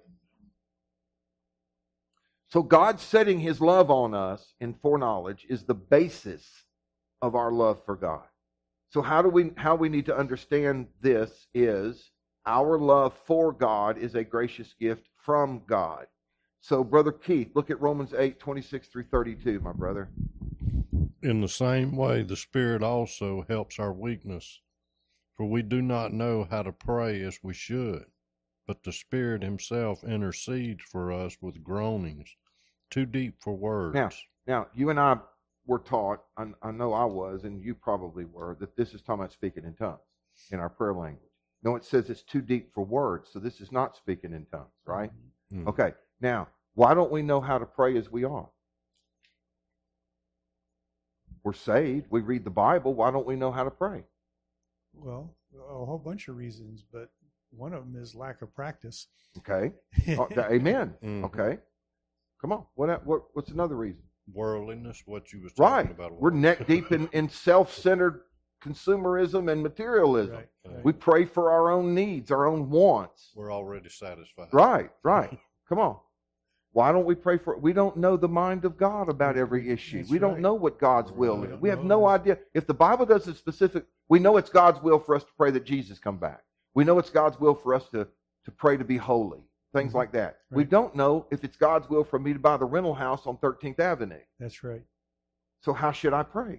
So God setting His love on us in foreknowledge is the basis of our love for God. So how do we how we need to understand this is our love for God is a gracious gift from God. So, Brother Keith, look at Romans eight, twenty-six through thirty-two, my brother. In the same way, the Spirit also helps our weakness, for we do not know how to pray as we should, but the Spirit Himself intercedes for us with groanings too deep for words. Now, now, you and I were taught, I, I know I was, and you probably were, that this is talking about speaking in tongues in our prayer language. No, it says it's too deep for words, so this is not speaking in tongues, right? Mm. Okay, now, why don't we know how to pray as we are? We're saved. We read the Bible. Why don't we know how to pray? Well, a whole bunch of reasons, but one of them is lack of practice. Okay. Oh, th- amen. Mhm. Okay. Come on. What, what What's another reason? Worldliness, what you was talking Right. about. a We're while neck ago. deep in, in self-centered consumerism and materialism. Right, right. We pray for our own needs, our own wants. We're already satisfied. Right, right. Come on. Why don't we pray for it? We don't know the mind of God about every issue. That's we don't right. know what God's We will is. don't We have know. no idea. If the Bible doesn't specific, we know it's God's will for us to pray that Jesus come back. We know it's God's will for us to, to pray to be holy. Things Mhm. like that. We Right. don't know if it's God's will for me to buy the rental house on thirteenth Avenue. That's right. So how should I pray?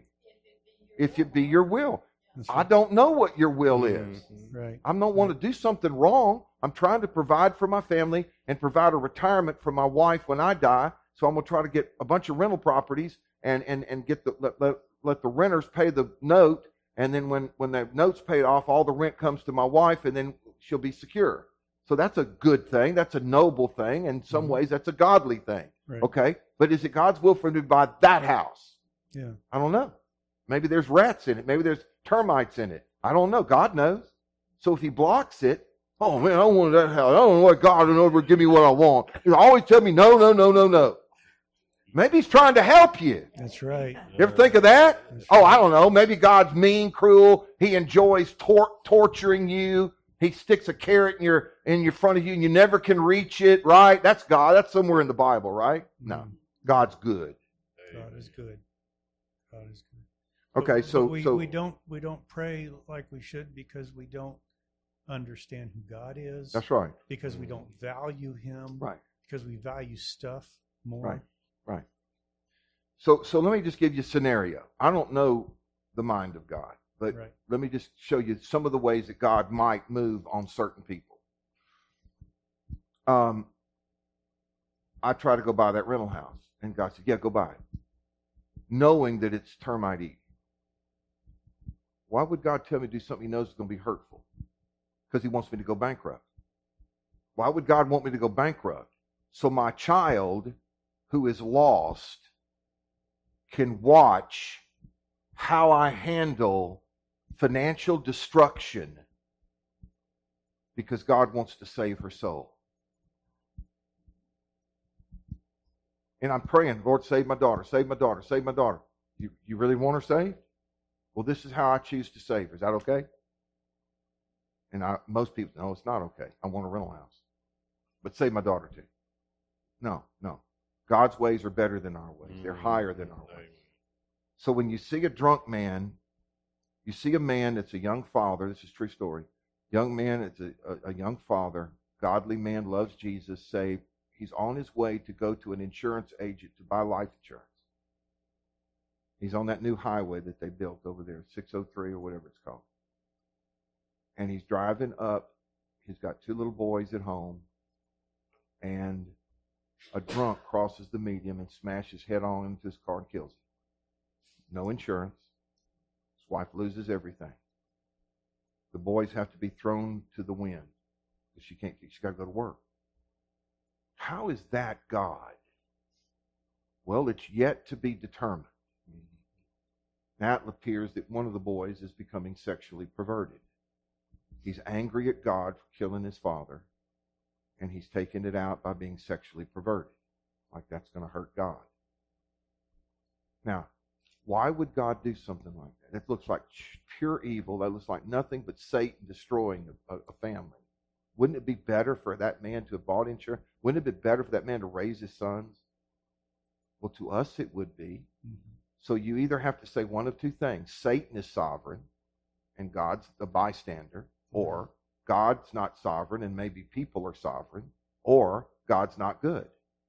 If it be your will. That's I right. don't know what your will is. Mhm. Right. I don't want to do something wrong. I'm trying to provide for my family and provide a retirement for my wife when I die. So I'm going to try to get a bunch of rental properties and, and, and get the let, let, let the renters pay the note. And then when, when the note's paid off, all the rent comes to my wife and then she'll be secure. So that's a good thing. That's a noble thing. In some Mhm. ways, that's a godly thing. Right. Okay? But is it God's will for me to buy that house? Yeah. I don't know. Maybe there's rats in it. Maybe there's termites in it. I don't know. God knows. So if he blocks it, oh man, I don't want that house. I don't want God to ever give me what I want. He always tell me no, no, no, no, no. Maybe he's trying to help you. That's right. You ever think of that? That's Oh, right. I don't know. Maybe God's mean, cruel. He enjoys tor- torturing you. He sticks a carrot in your in your front of you and you never can reach it, right? That's God. That's somewhere in the Bible, right? No. Mhm. God's good. God is good. God is good. Okay, But- so but we, so we don't we don't pray like we should because we don't understand who God is. that's right. Because we don't value Him. Right. Because we value stuff more. Right. Right. So so let me just give you a scenario. I don't know the mind of God, but Right. let me just show you some of the ways that God might move on certain people. Um, I try to go buy that rental house, and God said, "Yeah, go buy it," knowing that it's termite eaten. Why would God tell me to do something He knows is going to be hurtful? Because He wants me to go bankrupt. Why would God want me to go bankrupt? So my child, who is lost, can watch how I handle financial destruction because God wants to save her soul. And I'm praying, Lord, save my daughter, save my daughter, save my daughter. You, you really want her saved? Well, this is how I choose to save her. Is that okay? And I, most people, no, it's not okay. I want a rental house. But save my daughter too. No, no. God's ways are better than our ways. They're higher than our ways. So when you see a drunk man, you see a man that's a young father. This is a true story. Young man, it's a, a, a young father, godly man, loves Jesus, saved. He's on his way to go to an insurance agent to buy life insurance. He's on that new highway that they built over there, six oh three or whatever it's called. And he's driving up. He's got two little boys at home. And a drunk crosses the median and smashes head on into his car and kills him. No insurance. His wife loses everything. The boys have to be thrown to the wind. She can't. She's got to go to work. How is that God? Well, it's yet to be determined. Now it appears that one of the boys is becoming sexually perverted. He's angry at God for killing his father, and he's taking it out by being sexually perverted. Like that's going to hurt God. Now, why would God do something like that? That looks like pure evil. That looks like nothing but Satan destroying a, a family. Wouldn't it be better for that man to have bought insurance? Wouldn't it be better for that man to raise his sons? Well, to us it would be. Mm-hmm. So you either have to say one of two things. Satan is sovereign and God's the bystander, or God's not sovereign and maybe people are sovereign, or God's not good.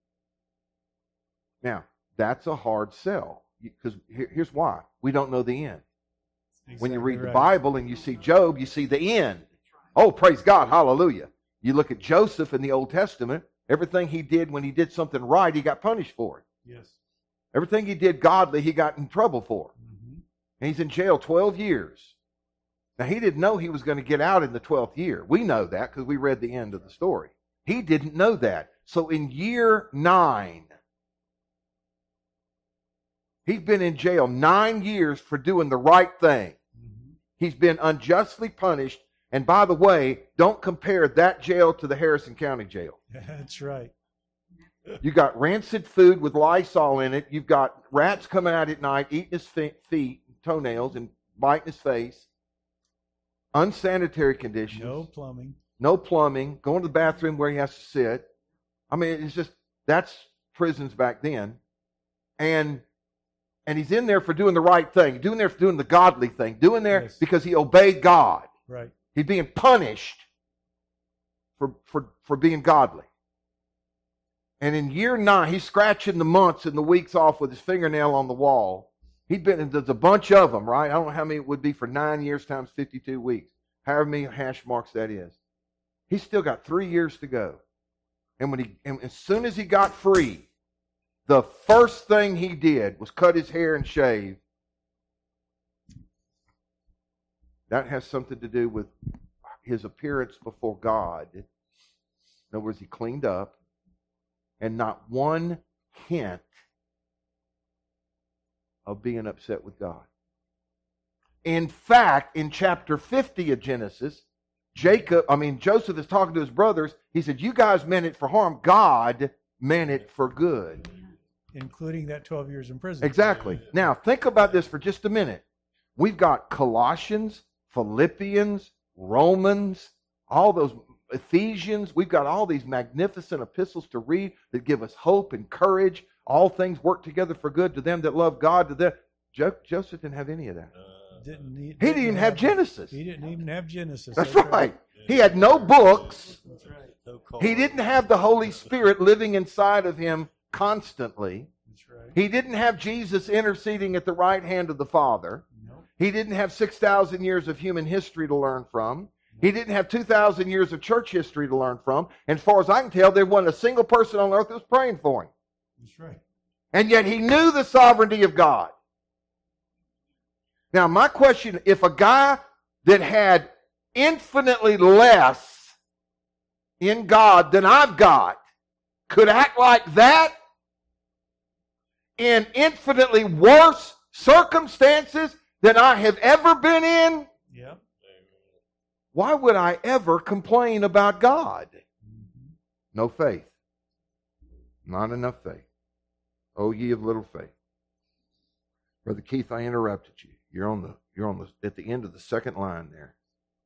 Now, that's a hard sell, because here's why. We don't know the end. Exactly When you read right. the Bible and you see Job, you see the end. Oh, praise God, hallelujah. You look at Joseph in the Old Testament, everything he did when he did something right, he got punished for it. Yes. Everything he did godly, he got in trouble for. Mhm. And he's in jail twelve years. Now, he didn't know he was going to get out in the twelfth year. We know that because we read the end of the story. He didn't know that. So in year nine, he's been in jail nine years for doing the right thing. Mhm. He's been unjustly punished. And by the way, don't compare that jail to the Harrison County jail. That's right. You got rancid food with Lysol in it. You've got rats coming out at night, eating his feet, toenails, and biting his face. Unsanitary conditions. No plumbing. No plumbing. Going to the bathroom where he has to sit. I mean, it's just, that's prisons back then. And and he's in there for doing the right thing. Doing there for doing the godly thing. Doing there Yes. because he obeyed God. Right. He's being punished for, for, for being godly. And in year nine, he's scratching the months and the weeks off with his fingernail on the wall. He'd been, there's a bunch of them, right? I don't know how many it would be for nine years times fifty-two weeks. However many hash marks that is. He's still got three years to go. And when he, and as soon as he got free, the first thing he did was cut his hair and shave. That has something to do with his appearance before God. In other words, he cleaned up. And not one hint of being upset with God. In fact, in chapter fifty of Genesis, Jacob, I mean, Joseph is talking to his brothers. He said, you guys meant it for harm. God meant it for good. Including that twelve years in prison. Exactly. Now, think about this for just a minute. We've got Colossians, Philippians, Romans, all those Ephesians. We've got all these magnificent epistles to read that give us hope and courage. All things work together for good to them that love God. To them. Jo- Joseph didn't have any of that. Didn't need, He didn't even have Genesis. He didn't even have Genesis. That's right. He had no books. That's right. He didn't have the Holy Spirit living inside of him constantly. That's right. He didn't have Jesus interceding at the right hand of the Father. No. He didn't have six thousand years of human history to learn from. He didn't have two thousand years of church history to learn from. And as far as I can tell, there wasn't a single person on earth that was praying for him. That's right. And yet he knew the sovereignty of God. Now, my question, if a guy that had infinitely less in God than I've got could act like that in infinitely worse circumstances than I have ever been in, Yep. why would I ever complain about God? Mm-hmm. No faith. Not enough faith. Oh, ye of little faith. Brother Keith, I interrupted you. You're on the you're on the at the end of the second line there.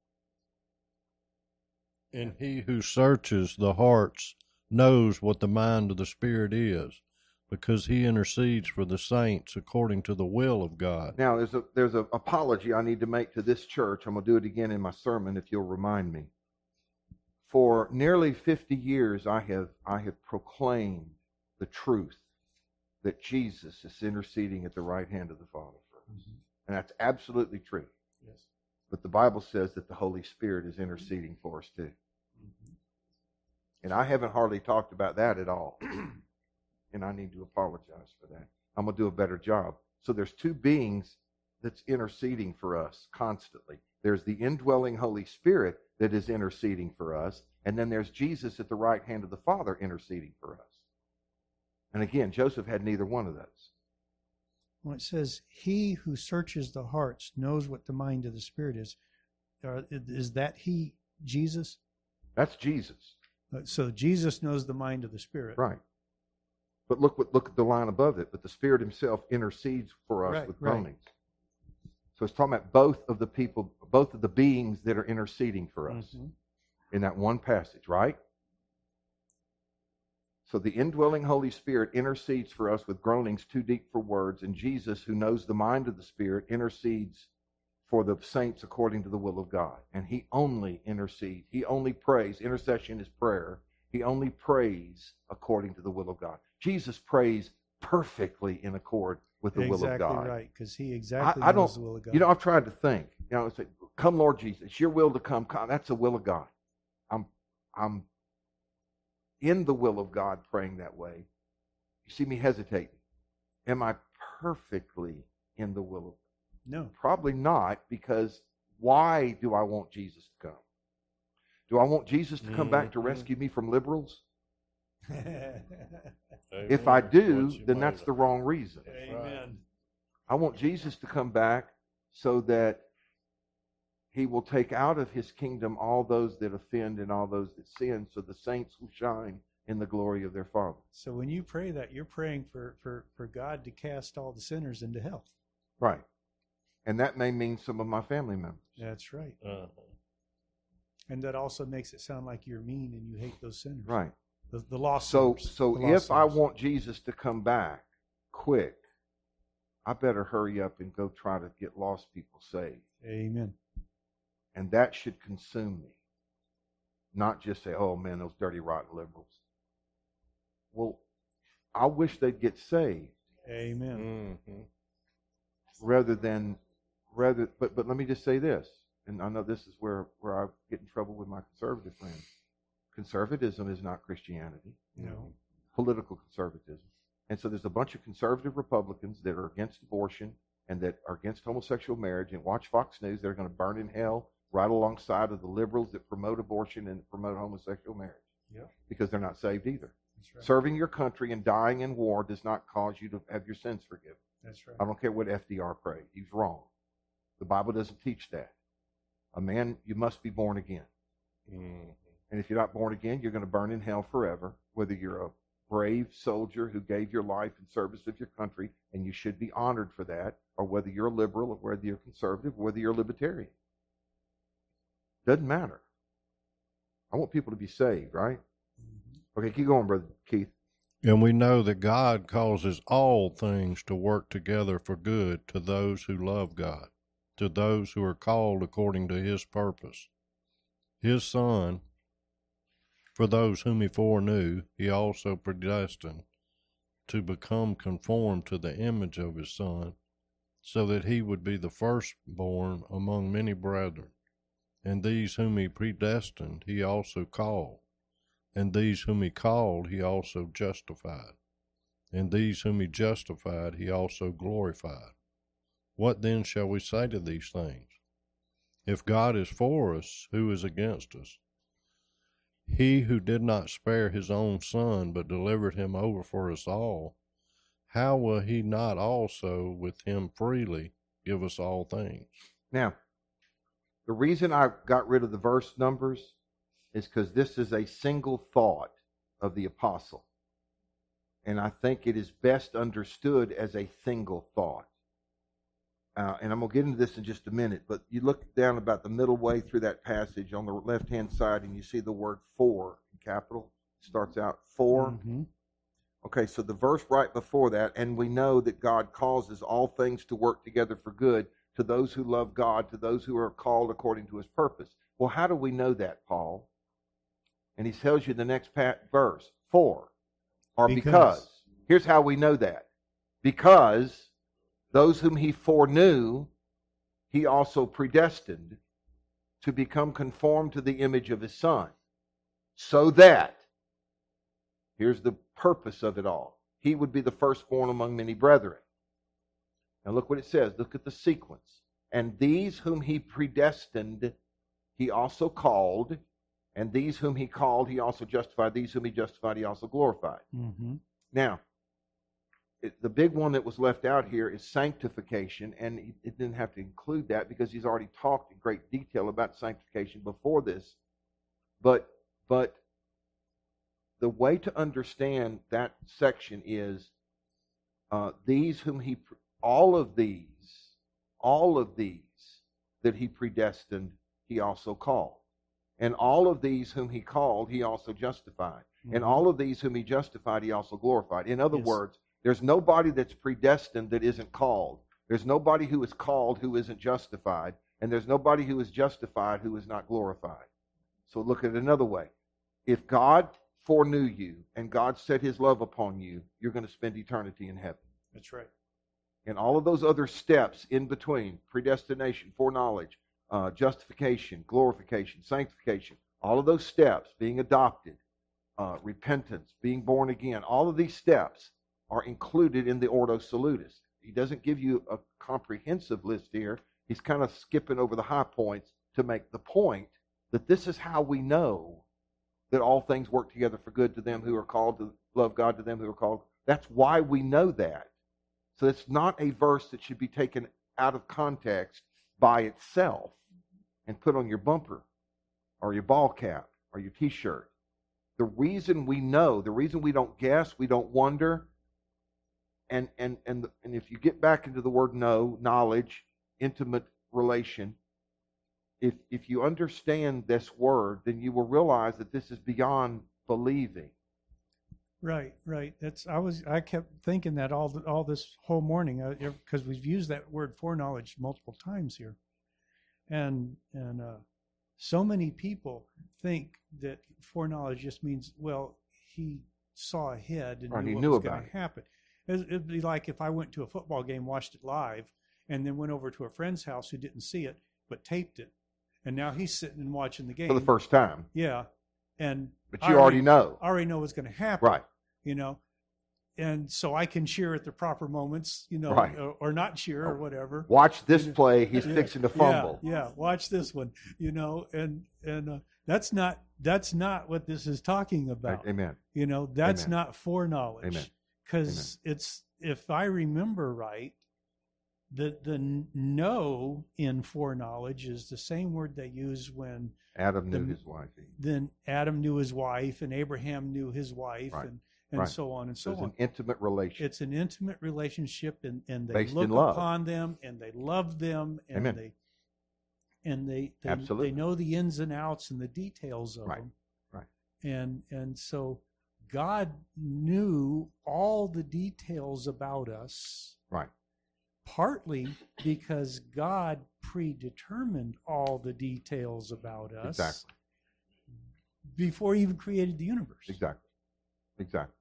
And he who searches the hearts knows what the mind of the Spirit is, because he intercedes for the saints according to the will of God. Now, there's a there's an apology I need to make to this church. I'm going to do it again in my sermon if you'll remind me. For nearly fifty years, I have I have proclaimed the truth that Jesus is interceding at the right hand of the Father for us. Mm-hmm. And that's absolutely true. Yes. But the Bible says that the Holy Spirit is interceding for us too. Mm-hmm. And I haven't hardly talked about that at all. And I need to apologize for that. I'm going to do a better job. So there's two beings that's interceding for us constantly. There's the indwelling Holy Spirit that is interceding for us. And then there's Jesus at the right hand of the Father interceding for us. And again, Joseph had neither one of those. When it says, he who searches the hearts knows what the mind of the Spirit is, uh, is that he, Jesus? That's Jesus. Uh, So Jesus knows the mind of the Spirit. Right. But look what look at the line above it. But the Spirit himself intercedes for us Right, with right. groanings. So it's talking about both of the people, both of the beings that are interceding for us Mhm. in that one passage, right? So the indwelling Holy Spirit intercedes for us with groanings too deep for words, and Jesus, who knows the mind of the Spirit, intercedes for the saints according to the will of God. And he only intercedes. He only prays. Intercession is prayer. He only prays according to the will of God. Jesus prays perfectly in accord with the will of Exactly God. right, because he exactly I, I knows don't, the will of God. you know, I've tried to think. You know, it's like, come, Lord Jesus, it's your will to come. come. That's the will of God. I'm, I'm in the will of God praying that way. You see me hesitating. am I perfectly in the will of God? No. Probably not, because why do I want Jesus to come? Do I want Jesus to come back to Mhm. rescue me from liberals? Amen. If I Amen. do, What's your then that's motive? the wrong reason. I want Jesus to come back so that he will take out of his kingdom all those that offend and all those that sin, so the saints will shine in the glory of their Father. So when you pray that, you're praying for, for, for God to cast all the sinners into hell. Right. And that may mean some of my family members. That's right. Uh-huh. And that also makes it sound like you're mean and you hate those sinners. Right. The, the lost So, sinners. so The lost if I sinners. want Jesus to come back quick, I better hurry up and go try to get lost people saved. Amen. And that should consume me. Not just say, oh man, those dirty, rotten liberals. Well, I wish they'd get saved Amen. Mhm. rather than, rather, but, but let me just say this, and I know this is where, where I get in trouble with my conservative friends. Conservatism is not Christianity. No. Political conservatism. And so there's a bunch of conservative Republicans that are against abortion and that are against homosexual marriage and watch Fox News. They're going to burn in hell right alongside of the liberals that promote abortion and promote homosexual marriage. Yep. Because they're not saved either. That's right. Serving your country and dying in war does not cause you to have your sins forgiven. That's right. I don't care what F D R prayed. He's wrong. The Bible doesn't teach that. A man, you must be born again. Mhm. And if you're not born again, you're going to burn in hell forever, whether you're a brave soldier who gave your life in service of your country, and you should be honored for that, or whether you're a liberal, or whether you're conservative, or whether you're a libertarian. Doesn't matter. I want people to be saved, right? Mm-hmm. Okay, keep going, Brother Keith. And we know that God causes all things to work together for good to those who love God, to those who are called according to his purpose. His Son, for those whom he foreknew, he also predestined to become conformed to the image of his Son, so that he would be the firstborn among many brethren. And these whom he predestined, he also called. And these whom he called, he also justified. And these whom he justified, he also glorified. What then shall we say to these things? If God is for us, who is against us? He who did not spare his own Son, but delivered him over for us all, how will he not also with him freely give us all things? Now, the reason I got rid of the verse numbers is because this is a single thought of the apostle. And I think it is best understood as a single thought. Uh, and I'm going to get into this in just a minute, but you look down about the middle way through that passage on the left-hand side, and you see the word for in capital. It starts out for. Mm-hmm. Okay, so the verse right before that, and we know that God causes all things to work together for good to those who love God, to those who are called according to his purpose. Well, how do we know that, Paul? And he tells you the next verse, for, or because. Because. Here's how we know that. Because those whom he foreknew, he also predestined to become conformed to the image of his Son. So that, here's the purpose of it all, he would be the firstborn among many brethren. Now look what it says. Look at the sequence. And these whom he predestined, he also called. And these whom he called, he also justified. These whom he justified, he also glorified. Mm-hmm. Now, it, the big one that was left out here is sanctification, and it, it didn't have to include that because he's already talked in great detail about sanctification before this. But, but the way to understand that section is uh, these whom he, all of these, all of these that he predestined, he also called. And all of these whom he called, he also justified. Mm-hmm. And all of these whom he justified, he also glorified. In other Yes. words, there's nobody that's predestined that isn't called. There's nobody who is called who isn't justified. And there's nobody who is justified who is not glorified. So look at it another way. If God foreknew you and God set his love upon you, you're going to spend eternity in heaven. That's right. And all of those other steps in between, predestination, foreknowledge, uh, justification, glorification, sanctification, all of those steps, being adopted, uh, repentance, being born again, all of these steps are included in the Ordo Salutis. He doesn't give you a comprehensive list here. He's kind of skipping over the high points to make the point that this is how we know that all things work together for good to them who are called to love God, to them who are called. That's why we know that. So it's not a verse that should be taken out of context by itself and put on your bumper or your ball cap or your t-shirt. The reason we know, the reason we don't guess, we don't wonder, and and and and if you get back into the word know, knowledge, intimate relation, if if you understand this word, then you will realize that this is beyond believing. Right, right. That's I was I kept thinking that all the, all this whole morning because we've used that word foreknowledge multiple times here, and and uh, so many people think that foreknowledge just means, well, he saw ahead and Right, knew he what knew was about going it. to happen. It- It'd be like if I went to a football game, watched it live, and then went over to a friend's house who didn't see it but taped it, and now he's sitting and watching the game For the first time. Yeah, and But I you already know. I already know what's going to happen. Right. You know, and so I can cheer at the proper moments, you know, Right. or, or not cheer or whatever. Watch this play, he's Yeah, fixing to fumble. Yeah, yeah, watch this one, you know, and and uh, that's not that's not what this is talking about. Amen. You know, that's Amen. not foreknowledge. Amen. Because it's, if I remember right, the the know in foreknowledge is the same word they use when Adam knew The- his wife. then Adam knew his wife and Abraham knew his wife Right. and, and Right. so on and So so it's on. an intimate relation. It's an intimate relationship, and, and they Based look in love. upon them, and they love them, and Amen. they and they they, Absolutely. they know the ins and outs and the details of Right. them. Right. And and so God knew all the details about us, Right. partly because God predetermined all the details about us Exactly. before he even created the universe. Exactly. Exactly.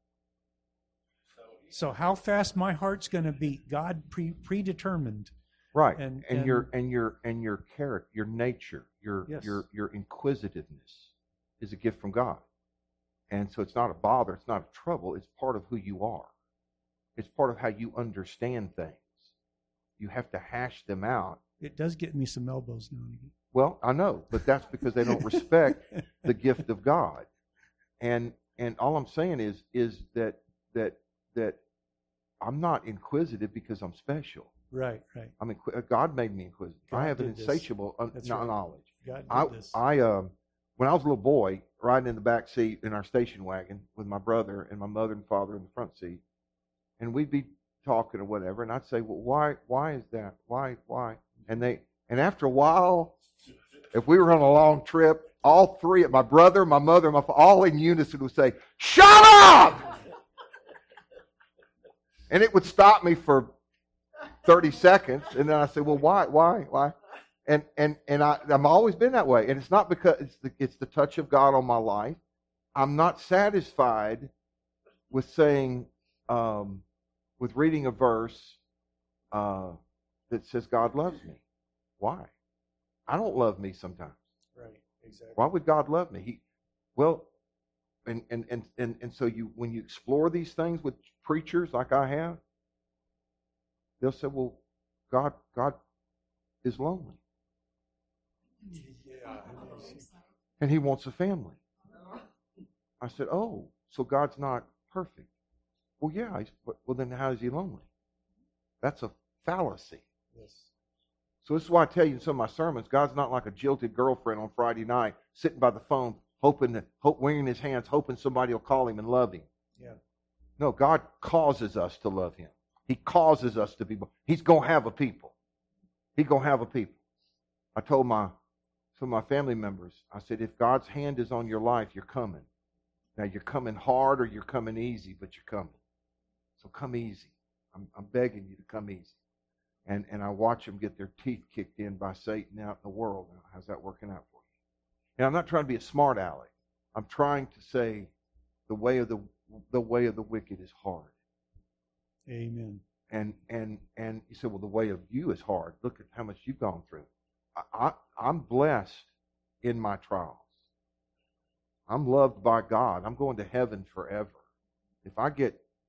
So how fast my heart's going to beat, God pre- predetermined. Right. And- And, and- your and your and your character, your nature, your Yes. your your inquisitiveness is a gift from God. And so it's not a bother, it's not a trouble, it's part of who you are. It's part of how you understand things. You have to hash them out. It does get me some elbows now and again. Well, I know, but that's because they don't respect the gift of God. And and all I'm saying is is that that that I'm not inquisitive because I'm special. Right, right. I'm inqu- God made me inquisitive. God I have an did this. insatiable un- That's kno- right. knowledge. God did I this. I um when I was a little boy, riding in the back seat in our station wagon with my brother and my mother and father in the front seat, and we'd be talking or whatever, and I'd say, "Well, why why is that? Why why?" And they and after a while, if we were on a long trip, all three, my brother, my mother, my fa- all in unison would say, "Shut up!" And it would stop me for thirty seconds, and then I say, "Well, why, why, why?" And and and I, I've always been that way, and it's not because it's the it's the touch of God on my life. I'm not satisfied with saying, um, with reading a verse uh, that says God loves me. Why? I don't love me sometimes. Right, exactly. Why would God love me? He, well, and and and and and so you when you explore these things with preachers like I have, they'll say, "Well, God God is lonely, Yeah, it is. and He wants a family." I said, "Oh, so God's not perfect?" Well, yeah. He's, but- well, then how is He lonely? That's a fallacy. Yes. So this is why I tell you in some of my sermons, God's not like a jilted girlfriend on Friday night sitting by the phone, hoping, to, hope, wringing his hands, hoping somebody will call him and love him. Yeah. No, God causes us to love him. He causes us to be. He's going to have a people. He's going to have a people. I told my some of my family members, I said, if God's hand is on your life, you're coming. Now, you're coming hard or you're coming easy, but you're coming. So come easy. I'm, I'm begging you to come easy. And and I watch them get their teeth kicked in by Satan out in the world. Now, how's that working out for you? And I'm not trying to be a smart aleck. I'm trying to say the way of the the way of the wicked is hard. Amen. And and and you say, well, the way of you is hard. Look at how much you've gone through. I, I I'm blessed in my trials. I'm loved by God. I'm going to heaven forever. If I get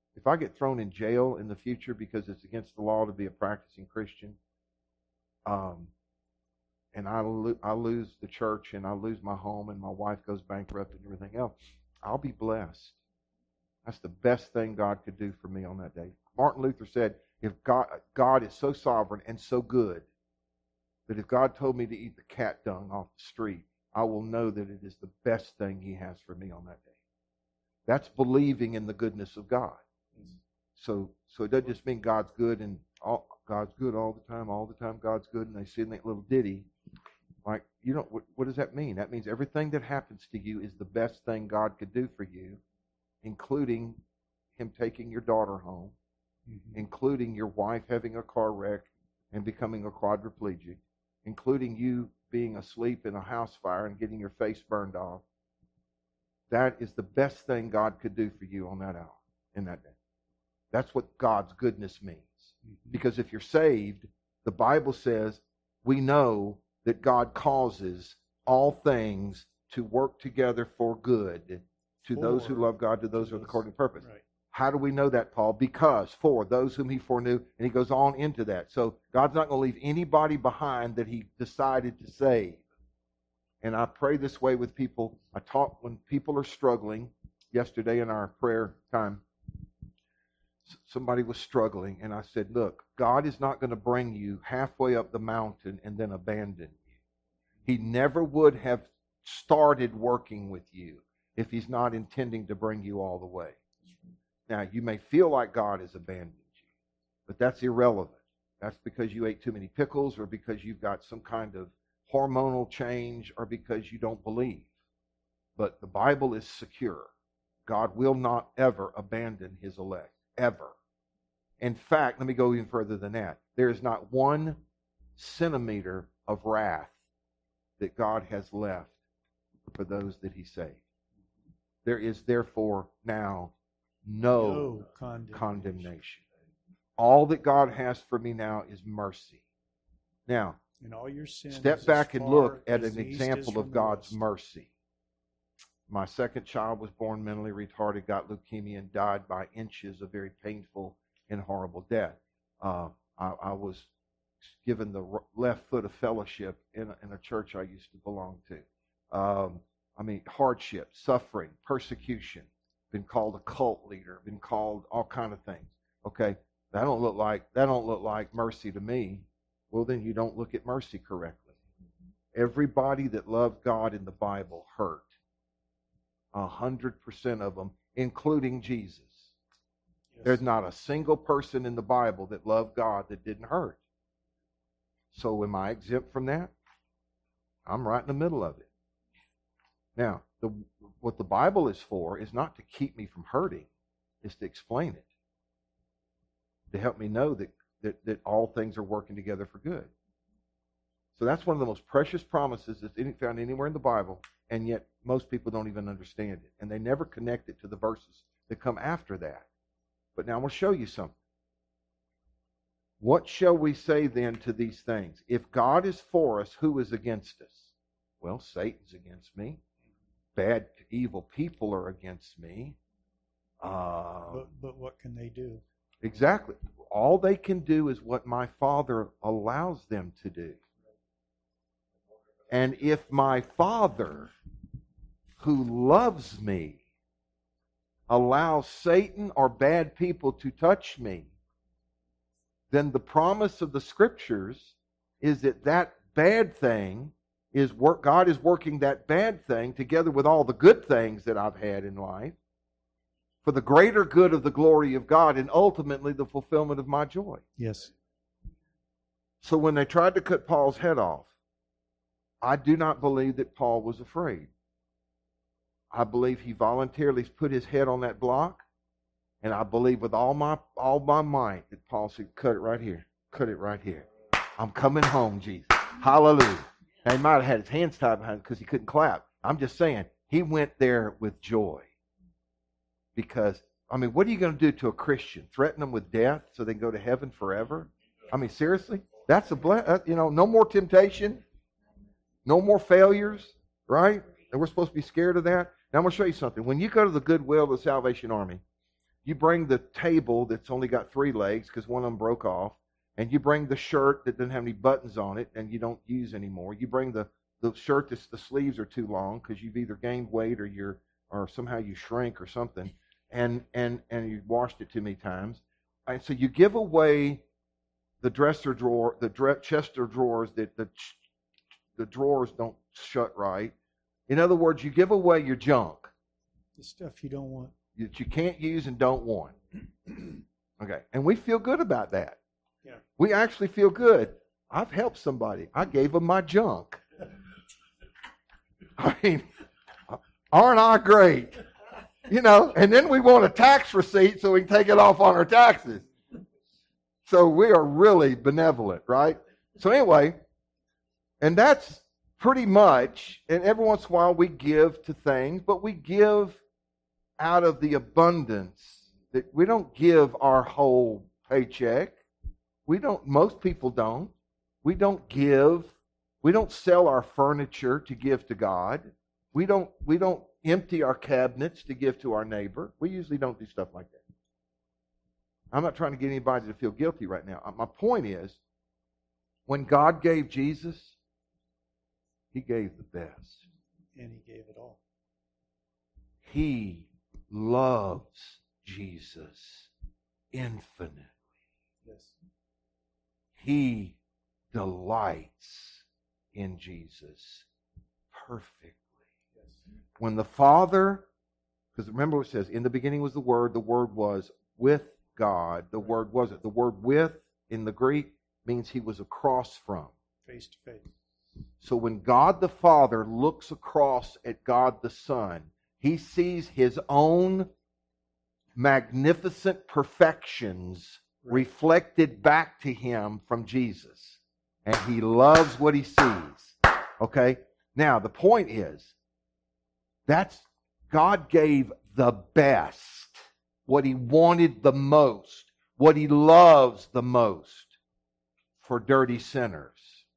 if I get thrown in jail in the future because it's against the law to be a practicing Christian, um, and I, lo- I lose the church and I lose my home and my wife goes bankrupt and everything else, I'll be blessed. That's the best thing God could do for me on that day. Martin Luther said, if God, God is so sovereign and so good that if God told me to eat the cat dung off the street, I will know that it is the best thing he has for me on that day. That's believing in the goodness of God. So so it doesn't just mean God's good and all, God's good all the time, all the time God's good, and they sing that little ditty. Like, you don't, what, what does that mean? That means everything that happens to you is the best thing God could do for you, including him taking your daughter home, mm-hmm. including your wife having a car wreck and becoming a quadriplegic, including you being asleep in a house fire and getting your face burned off. That is the best thing God could do for you on that hour, in that day. That's what God's goodness means. Mm-hmm. Because if you're saved, the Bible says we know that God causes all things to work together for good to for, those who love God, to those who are according to purpose. Right. How do we know that, Paul? Because for those whom he foreknew, and he goes on into that. So God's not going to leave anybody behind that he decided to save. And I pray this way with people. I talk when people are struggling. Yesterday in our prayer time, somebody was struggling, and I said, look, God is not going to bring you halfway up the mountain and then abandon you. He never would have started working with you if he's not intending to bring you all the way. Now, you may feel like God has abandoned you, but that's irrelevant. That's because you ate too many pickles, or because you've got some kind of hormonal change, or because you don't believe. But the Bible is secure. God will not ever abandon his elect. Ever. In fact, let me go even further than that. There is not one centimeter of wrath that God has left for those that he saved. There is therefore now no, no condemnation. condemnation. All that God has for me now is mercy. Now, and all your sins step back and look at an example of God's mercy. My second child was born mentally retarded, got leukemia, and died by inches, a very painful and horrible death. Uh, I, I was given the left foot of fellowship in a, in a church I used to belong to. Um, I mean, hardship, suffering, persecution. Been called a cult leader. Been called all kind of things. Okay, that don't look like that don't look like mercy to me. Well, then you don't look at mercy correctly. Everybody that loved God in the Bible hurt. A hundred percent of them, including Jesus. Yes. There's not a single person in the Bible that loved God that didn't hurt. So am I exempt from that? I'm right in the middle of it. Now, the, what the Bible is for is not to keep me from hurting. It's to explain it. To help me know that, that, that all things are working together for good. So that's one of the most precious promises that's found anywhere in the Bible, and yet most people don't even understand it. And they never connect it to the verses that come after that. But now I'm going to show you something. What shall we say then to these things? If God is for us, who is against us? Well, Satan's against me. Bad, evil people are against me. Uh, but, but what can they do? Exactly. All they can do is what my Father allows them to do. And if my Father, who loves me, allows Satan or bad people to touch me, then the promise of the Scriptures is that that bad thing is work. God is working that bad thing together with all the good things that I've had in life for the greater good of the glory of God and ultimately the fulfillment of my joy. Yes. So when they tried to cut Paul's head off, I do not believe that Paul was afraid. I believe he voluntarily put his head on that block, and I believe with all my all my might that Paul said, cut it right here. Cut it right here. I'm coming home, Jesus. Hallelujah. Now, he might have had his hands tied behind him because he couldn't clap. I'm just saying, he went there with joy. Because, I mean, what are you going to do to a Christian? Threaten them with death so they can go to heaven forever? I mean, seriously? That's a bless. You know, no more temptation. No more failures, right? And we're supposed to be scared of that. Now I'm going to show you something. When you go to the Goodwill of the Salvation Army, You bring the table that's only got three legs because one of them broke off, and you bring the shirt that doesn't have any buttons on it and you don't use anymore. You bring the, the shirt that's the sleeves are too long because you've either gained weight or you're or somehow you shrink or something, and and and you washed it too many times. And so you give away the dresser drawer, the dre- chest of drawers that the the drawers don't shut right. In other words, you give away your junk The stuff you don't want. that you can't use and don't want. Okay, and we feel good about that. Yeah. We actually feel good. I've helped somebody. I gave them my junk. I mean, aren't I great? You know, and then we want a tax receipt so we can take it off on our taxes. So we are really benevolent, right? So anyway, and that's pretty much, and every once in a while we give to things, but we give out of the abundance. That we don't give our whole paycheck. We don't, most people don't. We don't give. We don't sell our furniture to give to God. We don't, we don't empty our cabinets to give to our neighbor. We usually don't do stuff like that. I'm not trying to get anybody to feel guilty right now. My point is, when God gave Jesus, He gave the best. And He gave it all. He loves Jesus infinitely. Yes. He delights in Jesus perfectly. Yes. When the Father, because remember what it says, in the beginning was the Word, the Word was with God. The Word was it. The word with in the Greek means He was across from. Face to face. So when God the Father looks across at God the Son, He sees His own magnificent perfections Right. reflected back to Him from Jesus. And He loves what He sees. Okay? Now, the point is, that's God gave the best, what He wanted the most, what He loves the most for dirty sinners.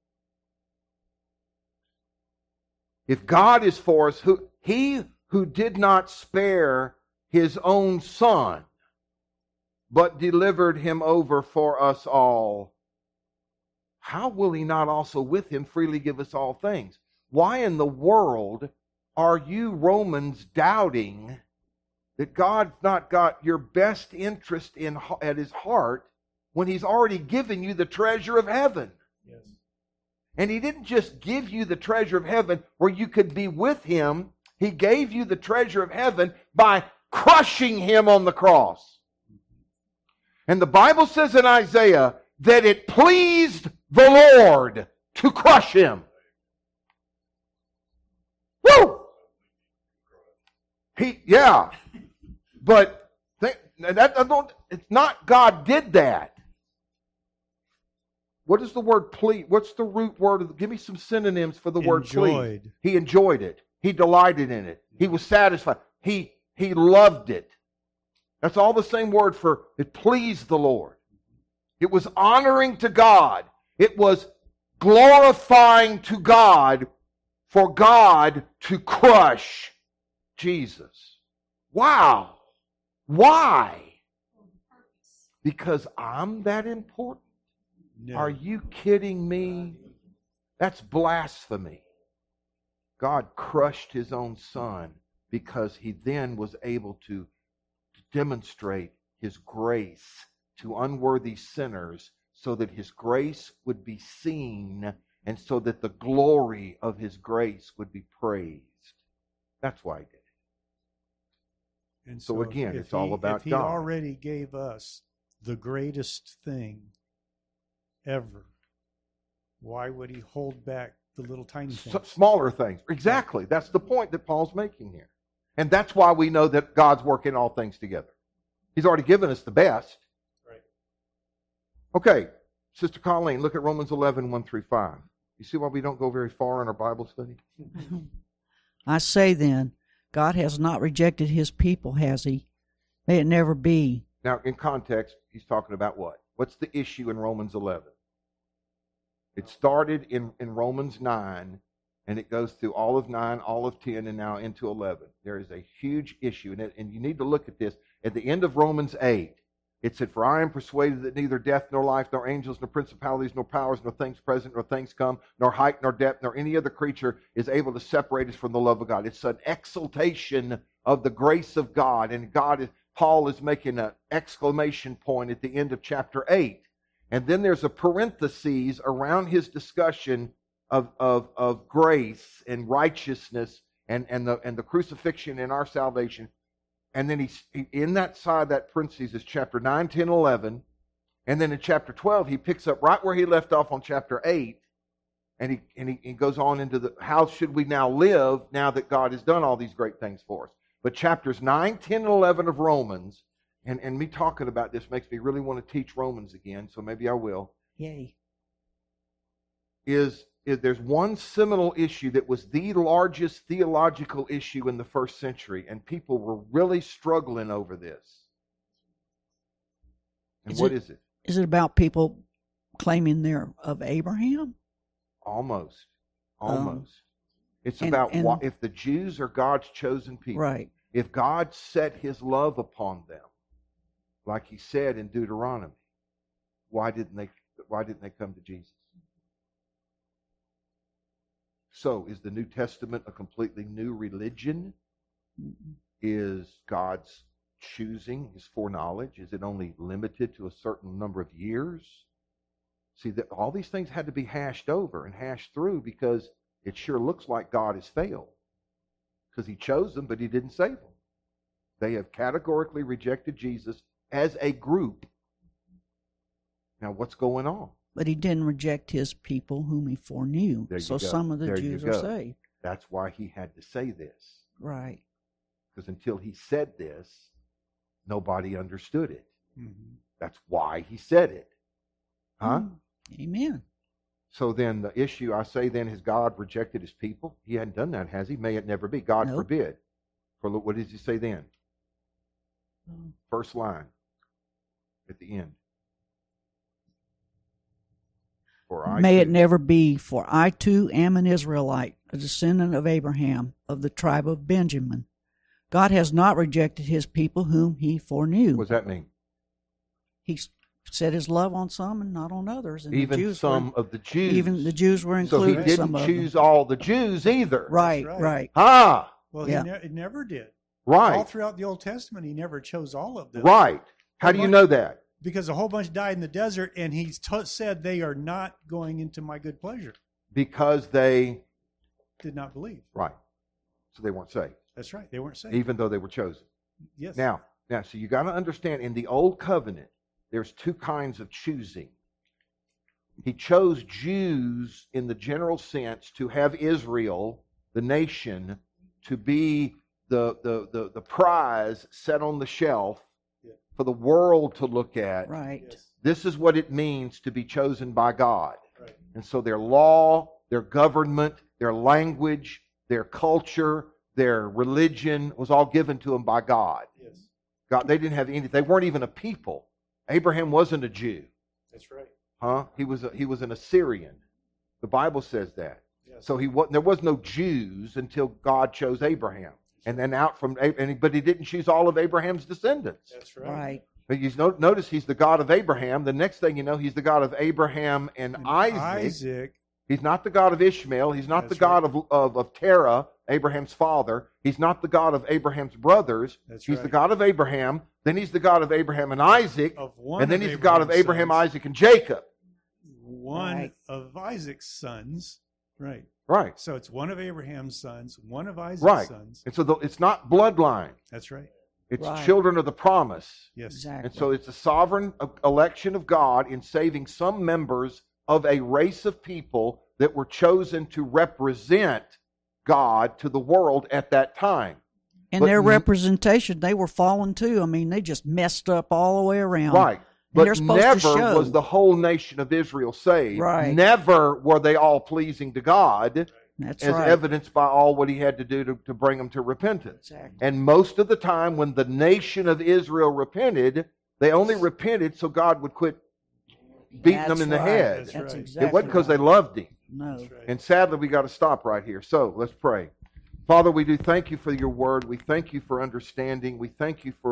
If God is for us, who He who did not spare His own Son, but delivered Him over for us all, how will He not also with Him freely give us all things? Why in the world are you Romans doubting that God's not got your best interest in at His heart when He's already given you the treasure of heaven? Yes. And He didn't just give you the treasure of heaven where you could be with Him. He gave you the treasure of heaven by crushing Him on the cross. And the Bible says in Isaiah that it pleased the Lord to crush Him. Woo! He, yeah. But th- that, I don't, it's not God did that. What is the word please? What's the root word? Of, give me some synonyms for the word please. Enjoyed. He enjoyed it. He delighted in it. He was satisfied. He, he loved it. That's all the same word for it pleased the Lord. It was honoring to God. It was glorifying to God for God to crush Jesus. Wow. Why? Because I'm that important? No. Are you kidding me? That's blasphemy. God crushed His own Son because He then was able to demonstrate His grace to unworthy sinners so that His grace would be seen and so that the glory of His grace would be praised. That's why He did it. And So if- again, if it's all he, about if He God. already gave us the greatest thing ever, why would He hold back the little tiny S- things? smaller things. Exactly. That's the point that Paul's making here. And that's why we know that God's working all things together. He's already given us the best. Right. Okay, Sister Colleen, look at Romans eleven, one through five. You see why we don't go very far in our Bible study? I say then, God has not rejected His people, has He? May it never be. Now, in context, he's talking about what? What's the issue in Romans eleven? It started in, in Romans nine, and it goes through all of nine, all of ten, and now into eleven. There is a huge issue, and, it, and you need to look at this. At the end of Romans eight, it said, "For I am persuaded that neither death, nor life, nor angels, nor principalities, nor powers, nor things present, nor things come, nor height, nor depth, nor any other creature is able to separate us from the love of God." It's an exaltation of the grace of God. And God is, Paul is making an exclamation point at the end of chapter eight. And then there's a parenthesis around his discussion of, of, of grace and righteousness and, and, the, and the crucifixion in our salvation. And then he's he, in that side, that parentheses is chapter nine, ten, eleven. And then in chapter twelve, he picks up right where he left off on chapter eight. And he and he, he goes on into the how should we now live now that God has done all these great things for us. But chapters nine, ten, and eleven of Romans, and, and me talking about this makes me really want to teach Romans again, so maybe I will. Yay. Is Is there's one seminal issue that was the largest theological issue in the first century, and people were really struggling over this. And Is what it- is it? Is it about people claiming they're of Abraham? Almost. Almost. it's and- about and- why, if the Jews are God's chosen people, Right. if God set his love upon them, like he said in Deuteronomy, why didn't they why didn't they come to Jesus? So, is the New Testament a completely new religion? Mm-mm. Is God's choosing, his foreknowledge, is it only limited to a certain number of years? See, that all these things had to be hashed over and hashed through because it sure looks like God has failed. Because he chose them, but he didn't save them. They have categorically rejected Jesus as a group. Now, what's going on? But he didn't reject his people whom he foreknew. There you So go. some of the There you Jews are go. saved. That's why he had to say this. Right. Because until he said this, nobody understood it. Mhm. That's why he said it. Huh? Mm. Amen. So then the issue, I say then, has God rejected his people? He hadn't done that, has he? May it never be. God Nope. forbid. For look, what does he say then? Mm. First line at the end. For I May it too- never be, for I too am an Israelite, a descendant of Abraham, of the tribe of Benjamin. God has not rejected his people whom he foreknew. What does that mean? He set his love on some and not on others. And the Even Jews some were, of the Jews. even the Jews were So he included. some didn't of choose them. all the Jews either. Right, That's right, right. Ah, Well, Yeah. he ne- it never did. right, All throughout the Old Testament, he never chose all of them. right. How do you know that? Because a whole bunch died in the desert, and he t- said they are not going into my good pleasure. Because they, Did not believe. right. So they weren't saved, That's right. They weren't saved. even though they were chosen. Yes. Now, now, so you got to understand, in the Old Covenant, there's two kinds of choosing. He chose Jews in the general sense to have Israel, the nation, to be the the the, the prize set on the shelf Yeah. for the world to look at. right. Yes. This is what it means to be chosen by God. Right. And so their law, their government, their language, their culture, their religion was all given to them by God. Yes. God, they didn't have any. They weren't even a people. Abraham wasn't a Jew, That's right. huh? He was a, he was an Assyrian. The Bible says that. Yes. So he was, there was no Jews until God chose Abraham, and then out from and but he didn't choose all of Abraham's descendants. That's right. Right. But you no- notice he's the God of Abraham. The next thing you know, he's the God of Abraham and, And Isaac. Isaac. He's not the God of Ishmael. He's not That's the God of, of of Terah, Abraham's father. He's not the God of Abraham's brothers. That's he's right. the God of Abraham. Then he's the God of Abraham and Isaac. Of one And then of he's the God of Abraham's Abraham, sons. Isaac, and Jacob. One Right. of Isaac's sons. Right. Right. So it's one of Abraham's sons, one of Isaac's Right. sons. And so the, it's not bloodline. That's right. It's Right. children of the promise. Yes. Exactly. And so it's a sovereign e- election of God in saving some members of a race of people that were chosen to represent God to the world at that time. and but their n- representation, they were fallen too. I mean, they just messed up all the way around. Right. they're But supposed to never show. was the whole nation of Israel saved. Right. Never were they all pleasing to God, That's as right. evidenced by all what he had to do to, to bring them to repentance. Exactly. And most of the time when the nation of Israel repented, they only repented so God would quit beating That's them in the right. head. That's That's right. exactly. It wasn't because they right. loved him. No. That's right. And sadly, we got to stop right here. So let's pray. Father, we do thank you for your word. We thank you for understanding. We thank you for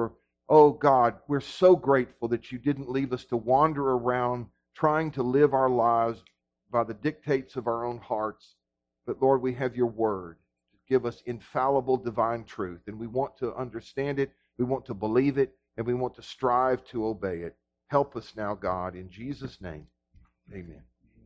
Oh God, we're so grateful that you didn't leave us to wander around trying to live our lives by the dictates of our own hearts. But Lord, we have your word to give us infallible divine truth, and we want to understand it, we want to believe it, and we want to strive to obey it. Help us now, God, in Jesus' name. Amen.